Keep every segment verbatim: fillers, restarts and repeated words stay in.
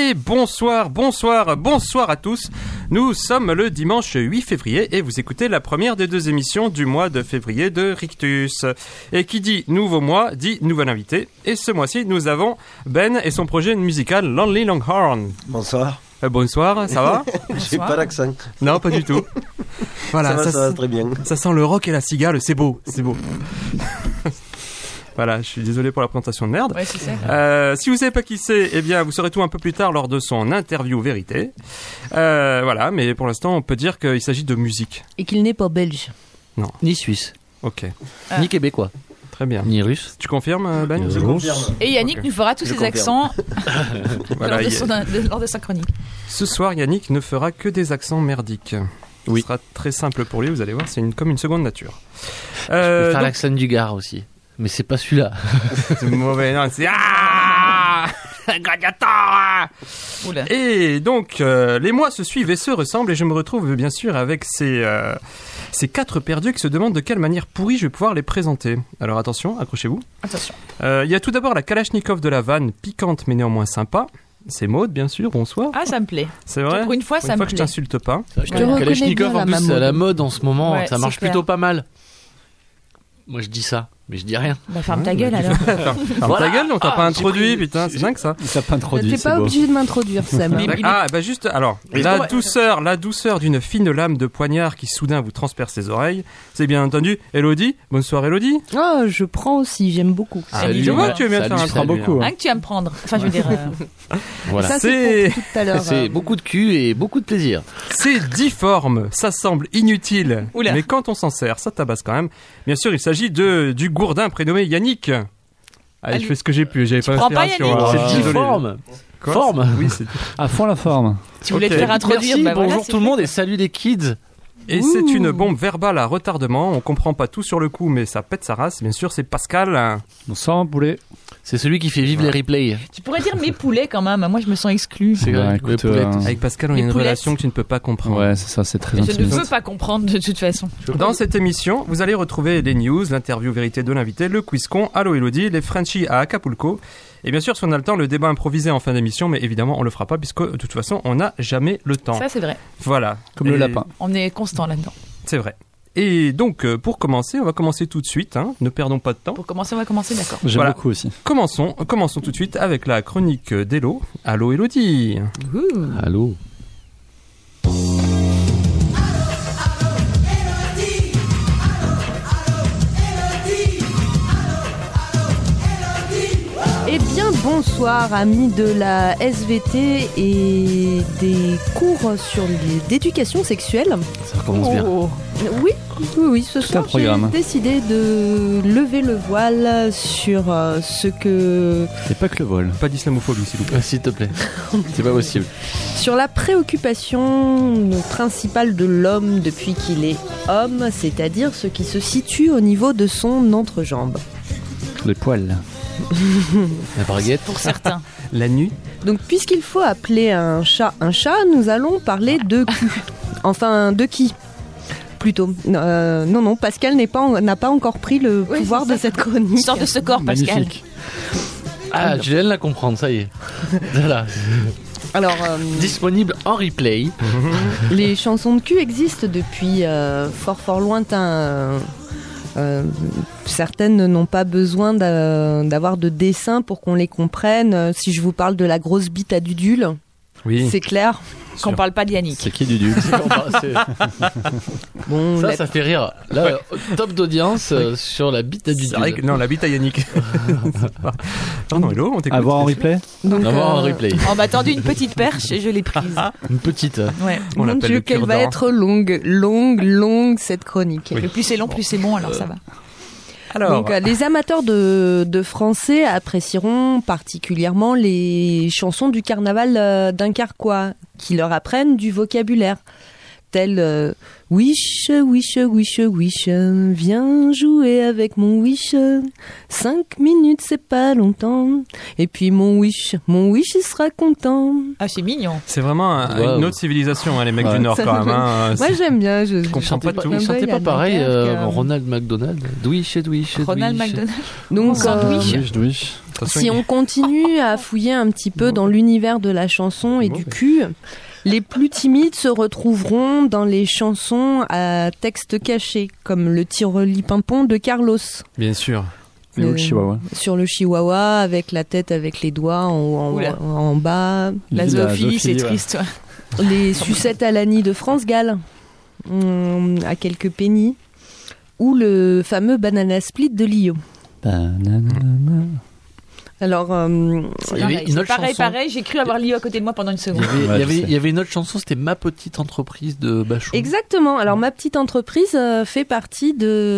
Et bonsoir, bonsoir, bonsoir à tous. Nous sommes le dimanche huit février et vous écoutez la première des deux émissions du mois de février de Rictus. Et qui dit nouveau mois, dit nouvel invité. Et ce mois-ci, nous avons Ben et son projet musical Lonely Longhorn. Bonsoir. Euh, bonsoir, ça va? J'ai pas d'accent. Non, pas du tout. Voilà, ça va, ça, ça va très bien. Ça sent le rock et la cigale, c'est beau, c'est beau. Voilà, je suis désolé pour la présentation de merde. Ouais, c'est ça. Euh, si vous savez pas qui c'est, eh bien, vous saurez tout un peu plus tard lors de son interview vérité. Euh, voilà, mais pour l'instant, on peut dire qu'il s'agit de musique. Et qu'il n'est pas belge. Non. Ni suisse. Ok. Ah. Ni québécois. Très bien. Ni russe. Tu confirmes, Ben? Je confirme. Et Yannick Okay. nous fera tous Je ses confirme. accents Voilà, lors, de il- son, de, lors de sa chronique. Ce soir, Yannick ne fera que des accents merdiques. Oui. Ce sera très simple pour lui, vous allez voir, c'est une, comme une seconde nature. Je peux Euh, faire donc- l'accent du Gard aussi. Mais c'est pas celui-là. C'est mauvais, non, c'est ah Gladiator. Oula. Et donc, euh, les mois se suivent et se ressemblent, et je me retrouve bien sûr avec ces, euh, ces quatre perdus qui se demandent de quelle manière pourrie je vais pouvoir les présenter. Alors attention, accrochez-vous. Attention. Euh, Il y a tout d'abord la Kalachnikov de la vanne, piquante mais néanmoins sympa. C'est Maud, bien sûr, bonsoir. Ah, ça me plaît. C'est vrai. Pour une fois, Pour ça une me fois que je plaît. t'insulte pas. C'est te reconnais Kalachnikov, bien, en plus, la c'est à la Mahmoud. mode en ce moment. Ouais, ça c'est marche clair. plutôt pas mal. Moi, je dis ça, mais je dis rien. Bah, ferme Ouais, ta gueule mais tu alors. fais- Ferme Voilà. ta gueule, on t'a Ah, pas j'ai introduit, pris- putain, c'est dingue ça. Il t'a pas introduit, T'es c'est pas beau. obligé de m'introduire, Sam. Mais- il- Ah, bah juste, alors, Mais la comment- douceur, la douceur d'une fine lame de poignard qui soudain vous transperce les oreilles, c'est bien entendu Elodie. Bonsoir Elodie. Ah, je prends aussi, j'aime beaucoup. Ah, Salut, je vois ouais. que tu veux bien Salut, faire un salut, train beaucoup. Hein, que tu vas me prendre. Enfin, je veux dire. euh, Voilà. Ça, C'est- c'est pour tout à l'heure. C'est euh. beaucoup de cul et beaucoup de plaisir. C'est difforme, ça semble inutile, Oula. mais quand on s'en sert, ça tabasse quand même. Bien sûr, il s'agit de du gourdin prénommé Yannick. Allez, Allez. je fais ce que j'ai pu, j'avais pas prends pas d'inspiration. Yannick alors, C'est je suis désolé. difforme. Quoi Forme. Oui, c'est À fond la forme. Tu voulais Ok. te faire introduire. Merci, bah voilà, bonjour c'est tout le fait. monde et salut les kids. Et Ouh. c'est une bombe verbale à retardement. On comprend pas tout sur le coup, mais ça pète sa race. Bien sûr, c'est Pascal. Bonsoir, mon poulet. C'est celui qui fait vivre les replays. Tu pourrais dire mes poulets quand même. Moi, je me sens exclue. C'est Bah, vrai. écoute, les poulettes. euh, Avec Pascal, on a Les une poulettes. relation que tu ne peux pas comprendre. Ouais, c'est ça, c'est très Je ne intime. veux pas comprendre de toute façon. Dans cette émission, vous allez retrouver les news, l'interview vérité de l'invité, le quiz con, Allo Elodie, les Frenchies à Acapulco. Et bien sûr, si on a le temps, le débat improvisé en fin d'émission, mais évidemment, on le fera pas puisque de toute façon, on n'a jamais le temps. Ça, c'est vrai. Voilà. Comme le Et- lapin. On est constant là-dedans. C'est vrai. Et donc, euh, pour commencer, on va commencer tout de suite, hein, ne perdons pas de temps. Pour commencer, on va commencer, d'accord. J'aime Voilà. beaucoup aussi. Commençons, commençons tout de suite avec la chronique d'Elo. Allo Elodie. Ouh. Allô. Eh bien, bonsoir, amis de la S V T et des cours sur les- d'éducation sexuelle. Ça recommence bien. Oh. Oui, oui, oui, ce Tout un soir, j'ai programme. décidé de lever le voile sur euh, ce que... Et pas que le vol. Pas d'islamophobie, s'il vous plaît. Ah, S'il te plaît. C'est pas possible. sur la préoccupation principale de l'homme depuis qu'il est homme, c'est-à-dire ce qui se situe au niveau de son entrejambe. Les poils. La braguette. Pour certains. La nuit. Donc, puisqu'il faut appeler un chat un chat, nous allons parler de cul. Enfin, de qui plutôt. Euh, non, non, Pascal n'est pas en- n'a pas encore pris le Oui, pouvoir c'est de ça. cette chronique. Sors de ce corps, Pascal. Magnifique. Ah, je viens de la comprendre, ça y est. Voilà. Alors, euh, Disponible en replay. les chansons de cul existent depuis euh, fort fort lointain. Euh, euh, certaines n'ont pas besoin d'a- d'avoir de dessin pour qu'on les comprenne. Euh, Si je vous parle de la grosse bite à Dudule, Oui. c'est clair. Qu'on parle pas d'Yannick. C'est qui du dul? Bon, Ça, la- ça fait rire. Là, top d'audience euh, sur la bite à du C'est vrai que non, la bite à Yannick. Pardon, Hello, on t'écoute. À voir en replay? donc, On va voir en euh, replay. On m'a tendu une petite perche et je l'ai prise. Une petite. euh, Ouais. On Mon l'appelle Dieu, le qu'elle va cure-dent. être longue, longue, longue cette chronique. Le plus c'est long, plus c'est bon, alors ça va. Alors, Donc, euh, les amateurs de, de français apprécieront particulièrement les chansons du carnaval euh, dunkerquois qui leur apprennent du vocabulaire. Tel euh, Wish, wish, wish, wish, viens jouer avec mon wish. Cinq minutes, c'est pas longtemps. Et puis mon wish, mon wish, il sera content. Ah, c'est mignon. c'est vraiment un- Wow. une autre civilisation, hein, les mecs Ouais. du Nord, quand même. hein. Moi, C'est- j'aime bien. Je, Je comprends Chantez pas pas, tout. il chantait Il y a pas pareil, euh, Dunkerque, euh, Ronald McDonald. Douiche, douiche, Ronald douiche. McDonald. Donc, Oh, sandwich. euh, Douche, douche. Attention, Si il- on continue à fouiller un petit peu dans l'univers de la chanson et Bon, du bah. cul, les plus timides se retrouveront dans les chansons à texte caché, comme le Tiroli-Pimpon de Carlos. Bien sûr. Et où le Euh, chihuahua. Sur le chihuahua, avec la tête avec les doigts en, en, Oula. en bas. La La zoophilie, c'est zoophilie, ouais. triste. ouais. Les sucettes à l'Annie de France Gall, hum, à quelques pennies. Ou le fameux Banana Split de Lio. Banana. Alors, euh, C'est Il y avait pareil, une c'est autre pareil, chanson. pareil, j'ai cru avoir Lio à côté de moi pendant une Il y seconde. avait, il y Ouais, je avait, sais. il y avait une autre chanson, c'était Ma petite entreprise de Bachung. exactement. Alors, ma petite entreprise euh, fait partie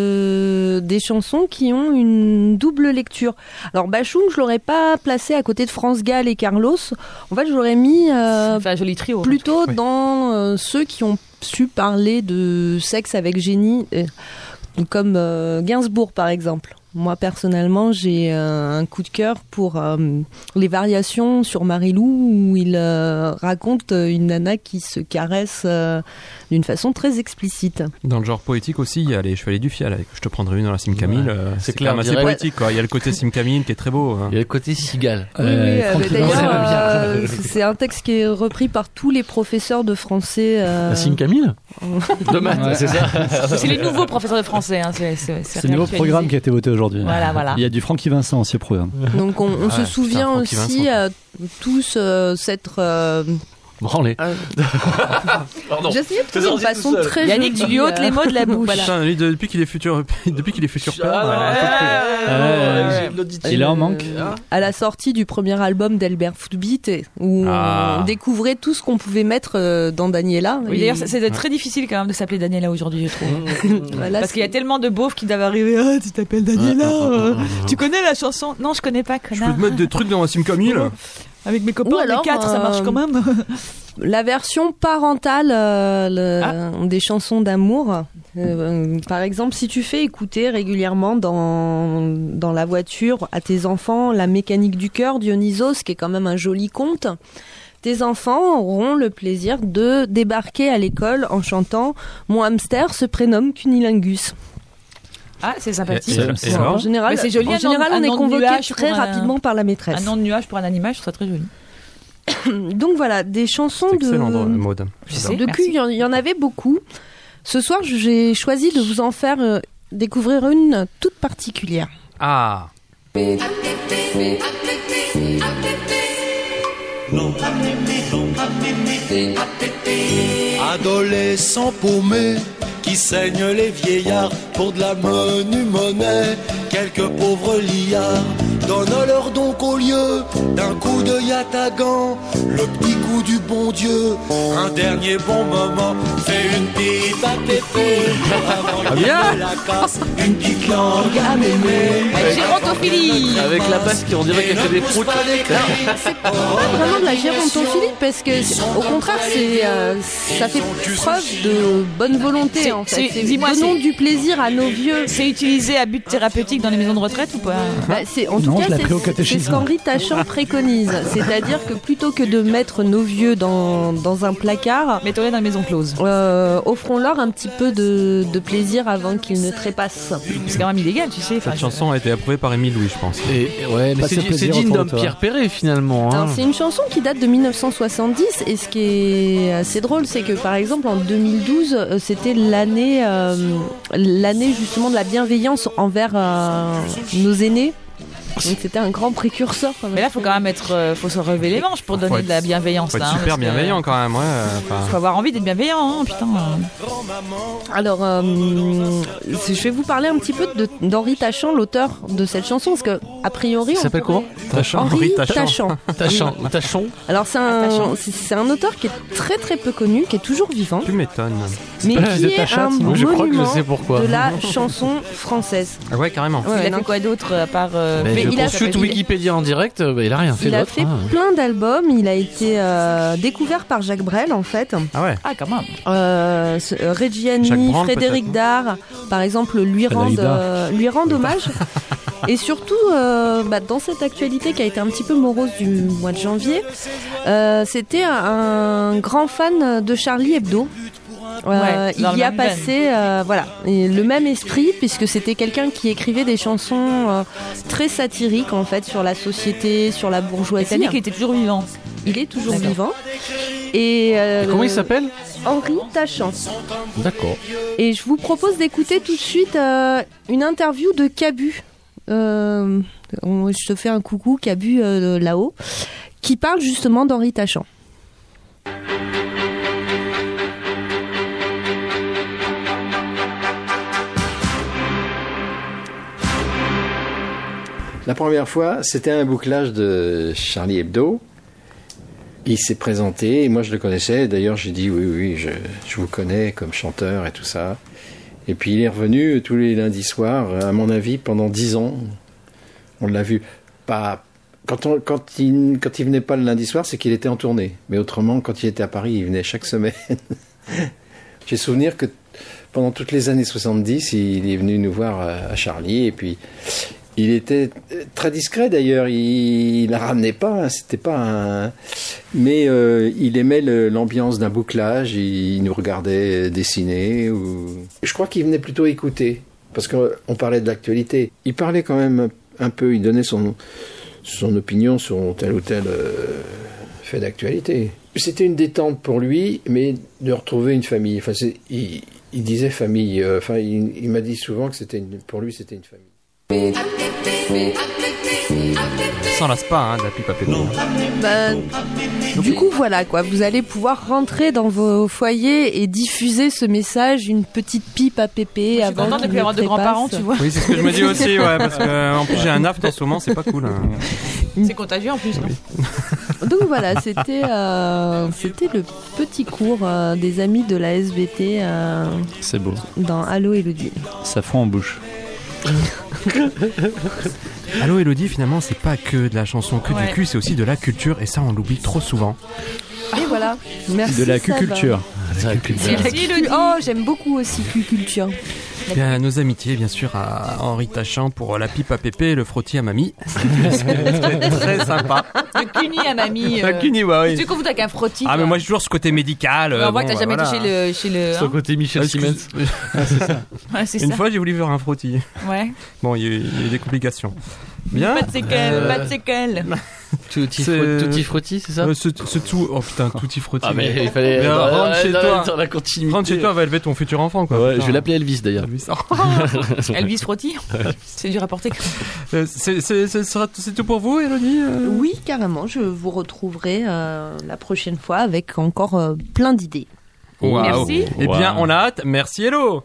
de des chansons qui ont une double lecture. Alors, Bachung, je l'aurais pas placé à côté de France Gall et Carlos. En fait, je l'aurais mis euh, Enfin, un joli trio. plutôt Oui. dans euh, ceux qui ont su parler de sexe avec génie, euh, comme euh, Gainsbourg, par exemple. Moi, personnellement, j'ai euh, un coup de cœur pour euh, les variations sur Marilou, où il euh, raconte une nana qui se caresse euh, d'une façon très explicite. Dans le genre poétique aussi, il y a les Chevaliers du Fiel. Avec Je te prendrai une dans la Sim Camille. Ouais. euh, C'est c'est clair, quand même assez direct. poétique, quoi. Il y a le côté Sim Camille qui est très beau. hein. Il y a le côté cigale. Oui, oui, Euh, euh, tranquillement, d'ailleurs, ça va bien. euh, c'est un texte qui est repris par tous les professeurs de français. euh, La Sim Camille De maths, Ouais. c'est ça. C'est les nouveaux professeurs de français. Hein, c'est, c'est, C'est le nouveau réactualisé. programme qui a été voté aujourd'hui. Voilà, voilà. Il y a du Francky Vincent aussi au programme. Donc, on, on Ouais, se souvient putain, Francky aussi Vincent. euh, tous euh, s'être euh, Branlé. euh, Pardon. J'essayais de T'es trouver une sorti façon tout seul. très Yannick, tu jolie, lui ôtes euh, les mots de la bouche. Voilà. Putain, lui, de- depuis qu'il est futur, depuis qu'il est futur père, Ah, ouais, ouais, un peu plus. ouais, Euh, ouais, j'ai de l'auditime. Il est en manque. Ah. À la sortie du premier album d'Albert Footbeat, et- où Ah. on découvrait tout ce qu'on pouvait mettre euh, dans Daniela. Oui, Et d'ailleurs, c'est, c'est très difficile quand même de s'appeler Daniela aujourd'hui, je trouve. voilà, Parce qu'il y a tellement de beaufs qui doivent arriver. Ah, tu t'appelles Daniela. euh, tu connais la chanson? Non, je connais pas, Je connard. peux te mettre des trucs dans la Sim Camille. Avec mes copains, Ou on est alors, quatre, ça marche euh, quand même. la version parentale euh, le- Ah. des chansons d'amour. Euh, par exemple, si tu fais écouter régulièrement dans, dans la voiture à tes enfants La mécanique du cœur, Dionysos, qui est quand même un joli conte, tes enfants auront le plaisir de débarquer à l'école en chantant Mon hamster se prénomme Cunilingus. Ah, c'est Et- sympathique. et- et En alors général, Mais c'est joli, en un nom- général un on est nom de convoqué nuage très pour un- rapidement par la Un maîtresse. nom de nuage pour un animal, je trouve ça très joli. Donc voilà, des chansons C'est excellent, de, mode. Je sais. de merci. cul, il y en- il y en avait beaucoup. Ce soir, j'ai choisi de vous en faire euh, découvrir une toute particulière. Ah. Adolescents paumés qui saignent les vieillards pour de la menue monnaie. Quelques pauvres liards donnent leur donc au lieu d'un coup de yatagan, le petit coup du bon Dieu. Un dernier bon moment, fait une pipe à pépé. Avant qu'il bien. ne la casse, une petite langue à mémé. Avec gérontophilie. Avec la basse qui on dirait qu'elle fait des proutes. Pas vraiment de la gérontophilie parce que c'est- au contraire, c'est euh, ça fait preuve de bonne volonté C'est- en fait. c'est- C'est dis-moi, donnons c'est- du plaisir à nos vieux. C'est utilisé à but thérapeutique dans les maisons de retraite ou pas? Bah, c'est, en tout Non, cas, je l'ai c'est, pris au c'est catéchisme. ce qu'Henri Tachant préconise. C'est-à-dire que plutôt que de mettre nos vieux dans, dans un placard, Mettons-les dans la maison close. euh, offrons-leur un petit peu de, de plaisir avant qu'ils ne trépassent. C'est quand même illégal, tu sais. Enfin, Cette je- chanson a été approuvée par Émile Louis, je pense. Et, ouais, mais Passe c'est, le c'est plaisir digne autour d'un de toi. Pierre Perret finalement. Hein. Alors, c'est une chanson qui date de dix-neuf cent soixante-dix et ce qui est assez drôle, c'est que par exemple en deux mille douze, euh, c'était l'année, euh, l'année justement de la bienveillance envers euh, nos aînés. Donc c'était un grand précurseur. quand même. Mais là, faut quand même être, euh, faut se relever les manches pour Faut donner être- de la bienveillance. Faut être là, hein, super parce que bienveillant quand même, ouais. euh, enfin, Faut avoir envie d'être bienveillant, hein, putain. Alors, euh, je vais vous parler un petit peu de, d'Henri Tachant, l'auteur de cette chanson, parce que a priori, Il on s'appelle pourrait- comment Tachant, Henri Henri Tachant. Tachant. Tachon. Tachon. Alors c'est Tachant. un, c'est, c'est un auteur qui est très très peu connu, qui est toujours vivant, Tu m'étonnes. mais pas qui de est Tachat, un sinon je crois que je monument sais pourquoi. de la chanson française. Ah ouais, carrément. Ouais, il a non. fait quoi d'autre à part. euh, Mais Mais je il a- consulte il- Wikipédia en direct, bah, il a rien fait Il a d'autre. fait hein. plein d'albums, il a été euh, découvert par Jacques Brel en fait. Ah ouais. Ah, quand même. Euh, ce- euh, Jacques Reggiani, Brand, Frédéric peut-être, Dard, par exemple, lui Frédéric rendent, Dard. euh, lui rendent hommage. Et surtout, euh, bah, dans cette actualité qui a été un petit peu morose du mois de janvier, euh, c'était un, un grand fan de Charlie Hebdo. Euh, Ouais, dans il le y a même passé euh, voilà, et le même esprit, puisque c'était quelqu'un qui écrivait des chansons euh, très satiriques en fait sur la société, sur la Et bourgeoisie. t'as dit qu'il était toujours vivant. Il est toujours D'accord. vivant. Et, euh, Et comment il s'appelle? Henri Tachant. D'accord. Et je vous propose d'écouter tout de suite euh, une interview de Cabu. Euh, on- je te fais un coucou, Cabu, euh, là-haut, qui parle justement d'Henri Tachant. La première fois, c'était un bouclage de Charlie Hebdo. Il s'est présenté, et moi je le connaissais. D'ailleurs, j'ai dit oui, oui, je, je vous connais comme chanteur et tout ça. Et puis il est revenu tous les lundis soirs, à mon avis, pendant dix ans. On l'a vu. Pas, quand, on, quand, il, quand il venait pas le lundi soir, c'est qu'il était en tournée. Mais autrement, quand il était à Paris, il venait chaque semaine. J'ai souvenir que pendant toutes les années soixante-dix, il est venu nous voir à, à Charlie, et puis il était très discret d'ailleurs, il, il la ramenait pas, hein, c'était pas un... Mais euh, il aimait le- l'ambiance d'un bouclage, il, il nous regardait dessiner, ou... Je crois qu'il venait plutôt écouter, parce qu'on parlait de l'actualité. Il parlait quand même un peu, il donnait son, son opinion sur tel ou tel euh, fait d'actualité. C'était une détente pour lui, mais de retrouver une famille. Enfin, c'est- il, il disait famille, euh, enfin, il, il m'a dit souvent que c'était une- pour lui c'était une famille. S'en lasse pas hein, de la pipe à pépé. Bah, du coup, voilà quoi. Vous allez pouvoir rentrer dans vos foyers et diffuser ce message, une petite pipe à pépé. Je suis avant contente de qu'il plus ne avoir de trépasse. grands-parents, tu vois. Oui, c'est ce que je me dis aussi, ouais, parce que euh, en plus j'ai un aft en ce moment, c'est pas cool. hein. C'est contagieux en plus, non? Donc voilà, c'était euh, c'était le petit cours euh, des amis de la S V T euh, C'est beau. dans Allô Élodie. Ça fond en bouche. Allô Elodie, finalement, c'est pas que de la chanson, que Ouais. du cul, c'est aussi de la culture, et ça on l'oublie trop souvent. Et voilà. Merci. De la Sab. cuculture. Merci, Elodie. Oh, j'aime beaucoup aussi cuculture. Bien, nos amitiés, bien sûr, à Henri Tachant pour la pipe à pépé et le frottis à mamie. C'était très sympa. Le cuni à mamie. La euh, cuni, ouais, oui. Tu confondre avec un frottis. Ah, quoi. mais moi j'ai toujours ce côté médical. Ouais, euh, on voit bon, que t'as bah, jamais voilà. touché le, chez le. Son hein. côté Michel Excuse- Siemens. Ouais, c'est Une ça. fois j'ai voulu faire un frottis. Ouais. Bon, il y, a eu- il y a eu des complications. Bien. Pas de séquelles, Euh, pas de séquelles. Tutti C'est- fro- tutti frutti, c'est ça? Euh, ce, ce tout. Oh putain, tutti frutti. Ah, mais il fallait. Mais dans- rentre dans- chez dans- toi. dans la continuité. Rentre chez toi, va élever ton futur enfant, quoi. Ouais, Putain. je vais l'appeler Elvis d'ailleurs. Elvis. Elvis Frotti. C'est dur à porter. Euh, c'est, c'est, c'est, sera- c'est tout pour vous, Elodie euh Oui, carrément. Je vous retrouverai euh, la prochaine fois avec encore euh, plein d'idées. Waouh. Merci. Eh bien, Wow. on a hâte. Merci, Hello.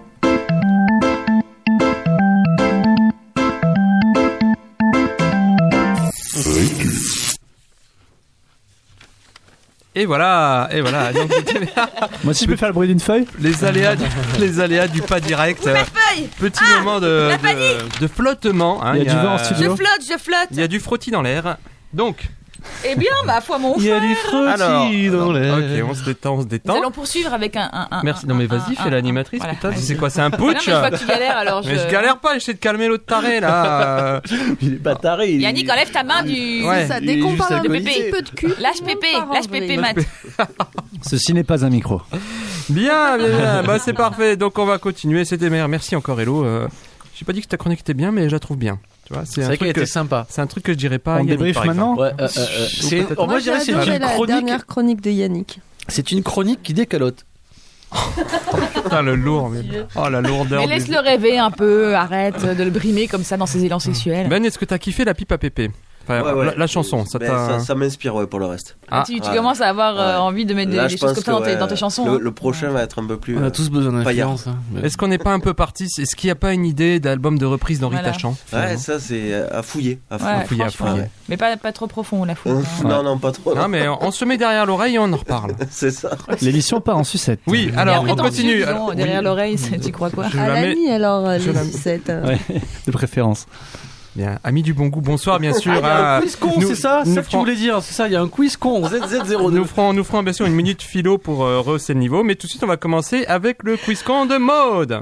Et voilà, et voilà. Donc, c'était Moi, si je peux faire le bruit d'une feuille. les aléas, du, les aléas du pas direct. euh, Petit moment de, de, de flottement. hein. Il y a du vent en Je studio. flotte, je flotte. Il y a du frottis dans l'air. Donc, Eh bien, ma foi, mon Il y a frère. du frottis alors, dans l'air. ok, on se détend, on se Nous détend. allons poursuivre avec un. un, un Merci. un- Non mais un- vas-y, un- fais un- l'animatrice. voilà. Putain, c'est quoi, c'est un Ah non, mais putsch je vois que tu galères alors. Mais je galère pas, j'essaie de calmer l'autre taré là. Il est pas taré. il- Yannick, enlève ta main du. Ouais. C'est ça, il dès est qu'on juste parle un alcoolisé. petit peu de cul. Lâche on pépé, part en lâche vrille. pépé, Matt. Ceci n'est pas un micro. Bien, bien, bien. Bah c'est parfait. Donc on va continuer. C'était meilleur. Merci encore, Hello. Euh, J'ai pas dit que ta chronique était bien, mais je la trouve bien. Tu vois, c'est C'est un vrai qu'elle truc que était sympa. c'est un truc que je dirais pas. à On Yannick, débrief par exemple. maintenant. Ouais, euh, euh, euh, c'est- peut-être- oh, moi Moi, je j'ai dirais c'est adoré une la chronique. dernière chronique de Yannick. C'est une chronique qui décalote. Putain, le lourd. Mais... Oh la lourdeur. Mais du- laisse-le rêver un peu, arrête de le brimer comme ça dans ses élans sexuels. Ben, est-ce que t'as kiffé la pipe à pépé? Enfin, Ouais, ouais. La, la chanson, ça Ben, t'a. ça, ça m'inspire ouais, pour le reste. Ah. tu tu Ouais. commences à avoir euh, Ouais. envie de mettre des, Là, des je choses pense comme ça dans, que, tes, ouais, dans tes chansons. Le, hein. le prochain va être un peu plus. On a euh, tous besoin paillard. d'influence. hein. Mais- Est-ce qu'on n'est pas un peu parti? Est-ce qu'il n'y a pas une idée d'album de reprise d'Henri Voilà. Tachant? Ouais, finalement ça c'est à fouiller. À Ouais, fouiller. fouiller, à franchement. fouiller. Mais pas, pas trop profond, la foule. Euh, Non, non, pas trop. Non, mais on, on se met derrière l'oreille et on en reparle. C'est ça. L'émission part en sucette. Oui, Et alors après, on t'en continue. dessus, Alors, disons, derrière oui. l'oreille, c'est- tu crois quoi Je À la mets- l'ami alors, euh, je la- les sucettes. euh. Ouais, de préférence. Bien, ami du bon goût, bonsoir bien sûr. Ah, il y a à- un quiz con, nous- c'est ça, nous c'est ça que tu ferons- voulais dire, c'est ça, il y a un quiz con, Z Z zéro deux. Nous ferons, nous ferons bien sûr une minute philo pour euh, rehausser le niveau, mais tout de suite on va commencer avec le quiz con de Maude.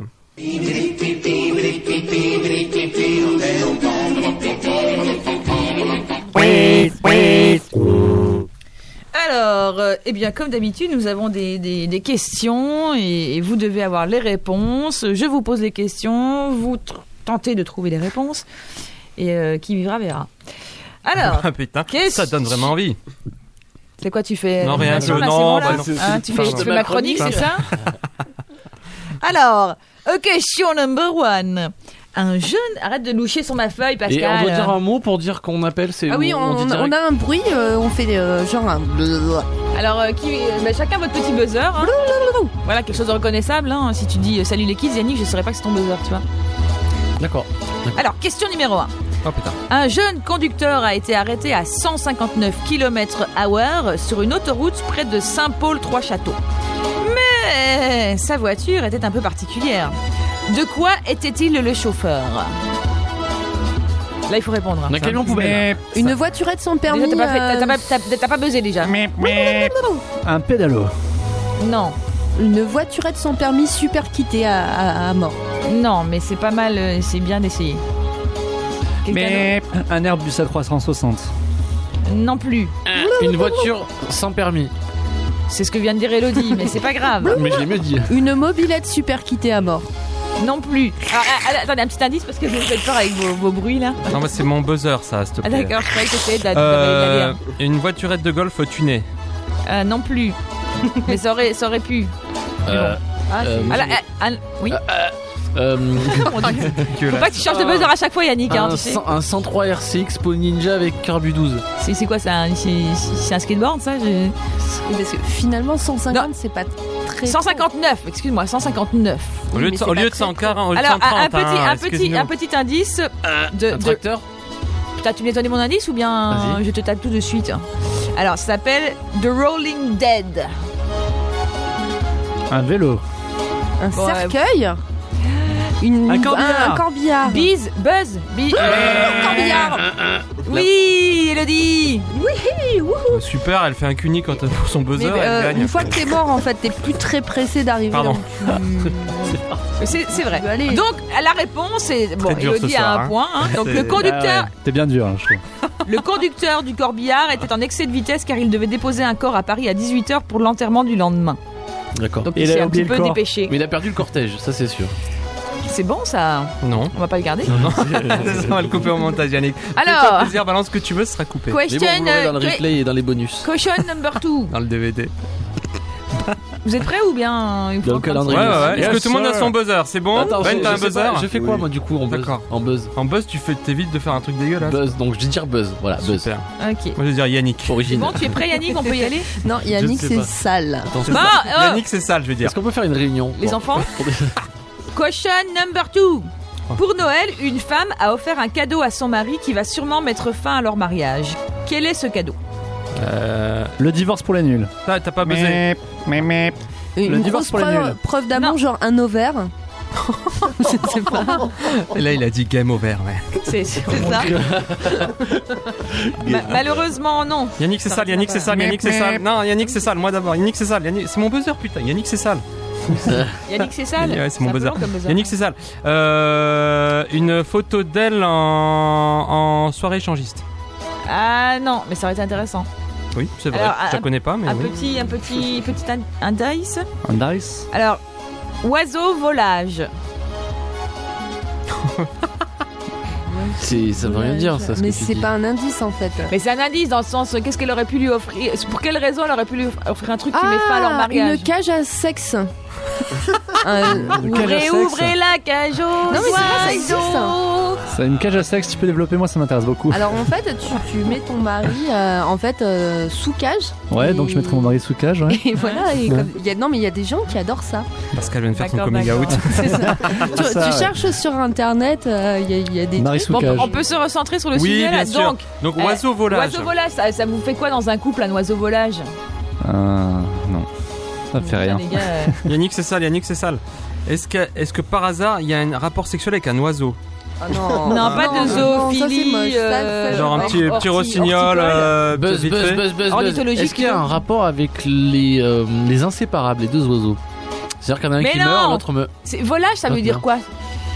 Alors, euh, eh bien, comme d'habitude, nous avons des, des, des questions et, et vous devez avoir les réponses. Je vous pose les questions, vous tr- tentez de trouver les réponses et euh, qui vivra verra. Alors, Ah putain, qu'est-ce- ça donne vraiment envie. c'est quoi tu fais Non, rien, l'animation, je- là, non, c'est bon, là bah non. Hein, tu fais, Enfin, tu de fais ma ma chronique, chronique. c'est ça? Alors, euh, question number one. Un jeune... Arrête de loucher sur ma feuille, Pascal. Et on doit dire un mot pour dire qu'on appelle. C'est Ah oui, on, on, dit on direct. a un bruit, euh, on fait euh, genre un. Alors, euh, qui, euh, bah, chacun votre petit buzzer. Hein. Voilà, quelque chose de reconnaissable. Hein. Si tu dis euh, salut les kids, Yannick, je ne saurais pas que c'est ton buzzer, tu vois. D'accord. Alors, question numéro un. Oh putain. Un jeune conducteur a été arrêté à cent cinquanteneuf kilomètres heure sur une autoroute près de Saint-Paul-Trois-Châteaux. Mais sa voiture était un peu particulière. De quoi était-il le chauffeur? Là, il faut répondre. hein. Un camion poubelle. Une voiturette sans permis. Déjà, t'as pas, fait- t'as- euh, t'as pas, t'as- t'as pas buzzé déjà. Un pédalo. Non. Une voiturette sans permis super quittée à, à- à mort. Non, mais c'est pas mal, euh, c'est bien d'essayer. Quelqu'un Un Airbus A trois cent soixante. d'autre? Non plus. Une voiture sans permis. C'est ce que vient de dire Elodie, mais c'est pas grave. Mais je l'ai mieux dit. Une mobilette super quittée à mort. Non plus. Alors, ah, ah, attendez, un petit indice parce que vous me faites peur avec vos, vos bruits là. Non, moi c'est mon buzzer ça, s'il te Ah plaît. d'accord, je croyais que c'était de la, de la- Euh, de une voiturette de golf tunée. la- Euh, non plus. Mais ça aurait, ça aurait pu. Euh, Ah, Euh, c'est- moi, ah, là, je- ah, ah, oui. euh, Mon Dieu. Faut pas que tu changes de buzzer à chaque fois, Yannick. Hein, un, tu sais. cent- un cent trois R C X Pony Ninja avec Carbu douze. C'est, c'est quoi ça? C'est, c'est un skateboard ça? Je- Parce que finalement, cent cinquante, Non. c'est pas très. cent cinquante-neuf, excuse-moi, cent cinquante-neuf. Au Oui, lieu mais de, c'est au pas lieu de très, cent quarante, au lieu de Alors, cent trente, un, un petit, hein, un, petit, excuse-nous. un petit indice de, Un de- tracteur. Putain, tu me laisses donner mon indice ou bien Vas-y. je te tape tout de suite? Alors, ça s'appelle The Rolling Dead. Un vélo. Un Bon, cercueil. Une, Un corbillard. Un, un corbillard. Biz, Buzz, Bi- Un corbillard. Oui, Elodie. Euh, Super, elle fait un cuni quand elle pour son buzzer, Mais, elle euh, gagne. une fois que t'es mort, en fait, t'es plus très pressé d'arriver. Pardon. là où tu- C'est, c'est vrai. Tu veux aller. Donc, la réponse est... Bon, Très dur Elodie ce soir, a un hein. point. hein. Donc, C'est- le conducteur, Ah ouais, T'es bien dur, hein, je trouve. le conducteur du corbillard était en excès de vitesse car il devait déposer un corps à Paris à dix-huit heures pour l'enterrement du lendemain. D'accord. Donc, Et il il a s'est un oublié petit le peu corps. dépêché. Mais il a perdu le cortège, ça c'est sûr. C'est bon, ça. Non. On va pas le garder. Non, ça va le couper au montage, Yannick. Alors. Fais-toi plaisir, balance ce que tu veux, ce sera coupé. Mais Question, bon, vous l'aurez dans le euh, que- replay et dans les bonus. question number two. Dans le D V D. Vous êtes prêts ou bien il faut Dans le reprendre Ouais, calendrier. ouais, ouais. Est-ce Yes, que tout le monde a sir. son buzzer? C'est bon? Attends, Ben, je- t'as un je sais buzzer? pas, Je fais quoi Oui. moi du coup en buzz? D'accord. En buzz. En buzz, tu fais, t'évites de faire un truc dégueulasse. Buzz, donc je vais dire buzz. Voilà, buzz. Super. Ok. Moi, je vais dire Yannick. C'est Origine. bon, tu es prêt, Yannick? On peut y aller? Non, Yannick, sais c'est pas. sale. Attends, Bon, oh, Yannick, c'est sale, je veux dire. Est-ce qu'on peut faire une réunion Les Bon. enfants Question number two. Pour Noël, une femme a offert un cadeau à son mari qui va sûrement mettre fin à leur mariage. Quel est ce cadeau? Euh. Le divorce pour les nuls. T'as t'as pas buzzé. Une Le divorce grosse pour les preuve, nuls. preuve d'amour, Non. genre un ovaire. Je sais pas. Et là, il a dit game over, ouais. C'est, c'est ça. Ma- malheureusement, non. Yannick, c'est Ça sale, va, Yannick, ça c'est va. sale, Yannick, c'est sale. Non, Yannick, c'est sale, moi d'abord. Yannick, c'est sale. Yannick, c'est mon buzzer, putain. Yannick, c'est sale. Yannick, c'est sale. Ouais, c'est mon un peu buzzer. long comme buzzer. Yannick, c'est sale. Euh, une photo d'elle en, en soirée échangiste. Ah non, mais ça aurait été intéressant. Oui, c'est vrai. Alors, je la un- connais pas, mais Un oui. petit, un petit, petit in- indice. Un dice. Alors, oiseau volage. C'est- Ça veut rien dire ça. ce Mais que tu c'est dis. pas un indice en fait. Mais c'est un indice dans le sens, euh, qu'est-ce qu'elle aurait pu lui offrir? Pour quelle raison elle aurait pu lui offrir un truc qui met fin à leur mariage? une cage à sexe. Un- Une cage à sexe. Réouvrez la cage aux Non, mais c'est vrai, ça existe, oiseaux. C'est une cage à sexe, tu peux développer, moi ça m'intéresse beaucoup. Alors en fait, tu, tu mets ton mari euh, en fait euh, sous cage. Ouais, Et- donc je mettrai mon mari sous cage, ouais. Et voilà. Et comme- il y a, non, mais il y a des gens qui adorent ça. Parce qu'elle vient de faire son D'accord, coming d'accord. out. C'est ça. tu Ça, tu ouais. cherches sur internet, euh, il y, a- il y a des Mari trucs. sous Bon, cage. on peut se recentrer sur le Oui, sujet bien là. sûr. Donc, Donc, euh, oiseau volage. oiseau volage, ça, ça vous fait quoi dans un couple, un oiseau volage? Ah, non. Ça me fait rien. Les gars, euh, Yannick, c'est sale, Yannick, c'est sale. Est-ce que, est-ce que par hasard, il y a un rapport sexuel avec un oiseau? Ah non, Non, pas de non, zoophilie, ça, c'est moche. Ça, euh, ça, Genre un ouais. petit, petit Orti- rossignol, horticole. euh, Buzz, vite buzz, fait. buzz, buzz, buzz. Ornithologique, Est-ce qu'il y a plutôt. un rapport avec les, euh, les inséparables, les deux oiseaux? C'est-à-dire qu'il y en a un Mais qui non. meurt, l'autre meurt. c'est- volage, ça veut Ah, dire non. quoi?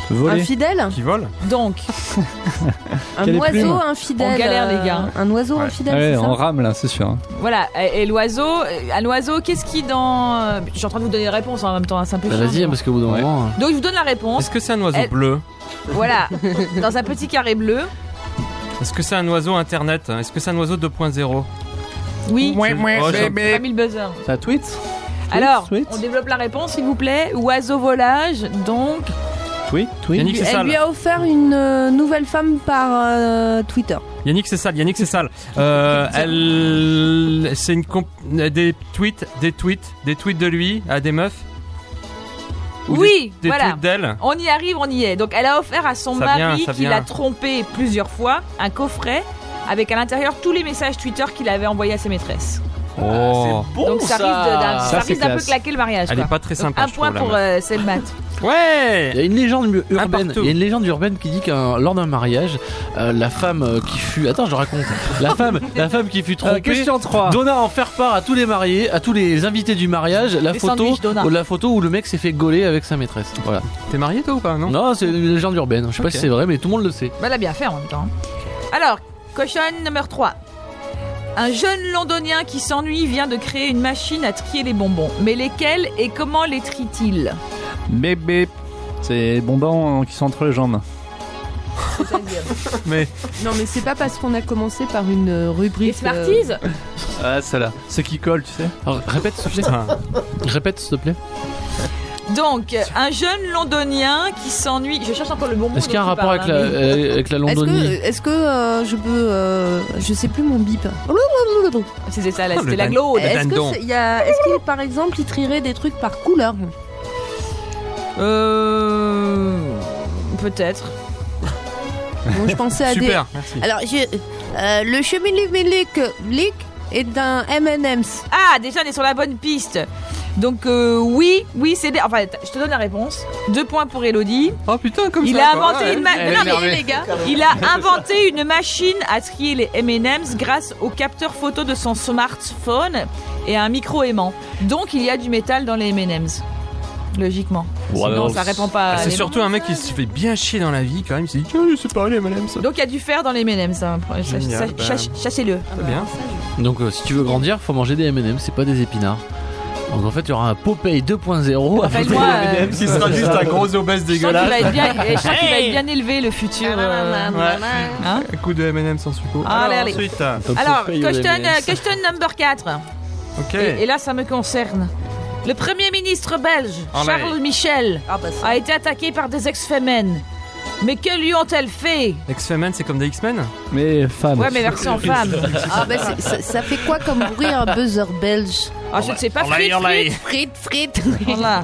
Voler. Infidèle. Qui vole. Donc, Un Quelle oiseau plume. infidèle. On galère, euh, les gars. Un oiseau Ouais. infidèle. Ouais, c'est ça on rame là, c'est sûr. voilà. Et, et l'oiseau, un oiseau, qu'est-ce qui dans. euh, Je suis en train de vous donner la réponse en même temps, hein, c'est un peu Bah, chiant, vas-y, mais parce qu'au bout d'un Ouais. moment. euh, Donc, je vous donne la réponse. Est-ce que c'est un oiseau Elle- bleu? Voilà. Dans un petit carré bleu. Est-ce que c'est un oiseau internet? Est-ce que c'est un oiseau deux point zéro? Oui. Ouais, ouais, J'ai ouais. pas mis le buzzer. Ça tweet. Alors, tweet. on développe la réponse, s'il vous plaît. Oiseau volage, donc. Tweet, tweet. Yannick, c'est Elle sale. lui a offert une euh, nouvelle femme par euh, Twitter. Yannick, c'est sale. Yannick, c'est sale. Euh, elle, c'est une comp- des tweets, des tweets, des tweets de lui à des meufs. Ou Oui, des, des voilà. tweets d'elle. On y arrive, on y est. Donc, elle a offert à son Ça mari, vient, ça qui vient. l'a trompé plusieurs fois, un coffret avec à l'intérieur tous les messages Twitter qu'il avait envoyés à ses maîtresses. Oh. Bon, Donc, ça, risque de- d'un- Ça, ça c'est risque d'un peu classe. claquer le mariage. Elle quoi. est pas très sympa. Un je point trouve, la pour meuf. euh, Selmat. Il y Ouais. a une légende mu- urbaine. partout. Il y a une légende urbaine qui dit qu'un lors d'un mariage, euh, la femme euh, qui fut, attends, je raconte. La femme, la femme qui fut trompée. question trois. Donna en faire part à tous les mariés, à tous les invités du mariage, la Les photo, sandwichs Donna. ou la photo où le mec s'est fait gauler avec sa maîtresse. Voilà. T'es marié toi ou pas? Non. Non, c'est une légende urbaine. Je sais Ok. pas si c'est vrai, mais tout le monde le sait. Bah, elle a bien fait en même temps. Alors, cochonne numéro trois. Un jeune londonien qui s'ennuie vient de créer une machine à trier les bonbons. Mais lesquels et comment les trie-t-il? Bébé. C'est les bonbons qui sont entre les jambes. Mais Non, mais c'est pas parce qu'on a commencé par une euh, Les rubrique. Smarties Ah, celle-là. Ce qui colle, tu sais. Alors, répète, s'il te plaît. putain. Répète, s'il te plaît. Donc, un jeune londonien qui s'ennuie. Je cherche encore le bonbon. Est-ce qu'il y a un dont tu rapport parles, avec la, hein, mais- euh, avec la Est-ce Londonie que, est-ce que euh, je peux. euh, je sais plus mon bip. C'était ça, là, Oh, c'était le la dan- glaude. Le Est-ce que dindon. c'est- il y a- est-ce qu'il, par exemple, il trierait des trucs par couleur? Euh. Peut-être. Bon, je pensais à des. Super. Merci. Alors, je, euh, le chemilic est un M and M's. Ah, déjà, on est sur la bonne piste. Donc, euh, oui, oui, c'est des. Enfin, je te donne la réponse. Deux points pour Elodie. Oh putain, comme Il ça. a quoi. inventé Ouais. une ma- Elle est non, mais énervée. les gars, il a inventé une machine à trier les M and M's grâce au capteur photo de son smartphone et à un micro aimant. Donc, il y a du métal dans les M and M's. Logiquement. Ouais, Sinon, non, ça répond pas. Ah, à c'est les- surtout un mec qui se fait bien chier dans la vie quand même. Il s'est dit tiens, je sais pas les M and M's. Donc, il y a du fer dans les M and M's. hein. Ch- Génial, ch- bah. ch- Chassez-le. C'est bien. Donc, euh, si tu veux grandir, faut manger des M and M's, c'est pas des épinards. Donc, en fait, il y aura un Popeye deux point zéro. Rappelle-moi, euh, Il sera juste un gros obèse je sens qu'il va dégueulasse. être bien, je sens qu'il va être bien élevé le futur. euh, hein. Un coup de M and M's sans sucre. Allez, Alors, allez. ensuite. Alors, question, euh, question number quatre. Ok. Et, et là, ça me concerne. Le Premier ministre belge, Allez. Charles Michel, Ah, bah, ça. a été attaqué par des ex-femmes. Mais que lui ont-elles fait? X-Men, c'est comme des X-Men. Mais femme. Ouais, mais version femme. Ah, bah, c'est- ça, ça fait quoi comme bruit un buzzer belge? Ah, je ne sais pas, Olé, frites, olé. frites. Frites, frites. Voilà.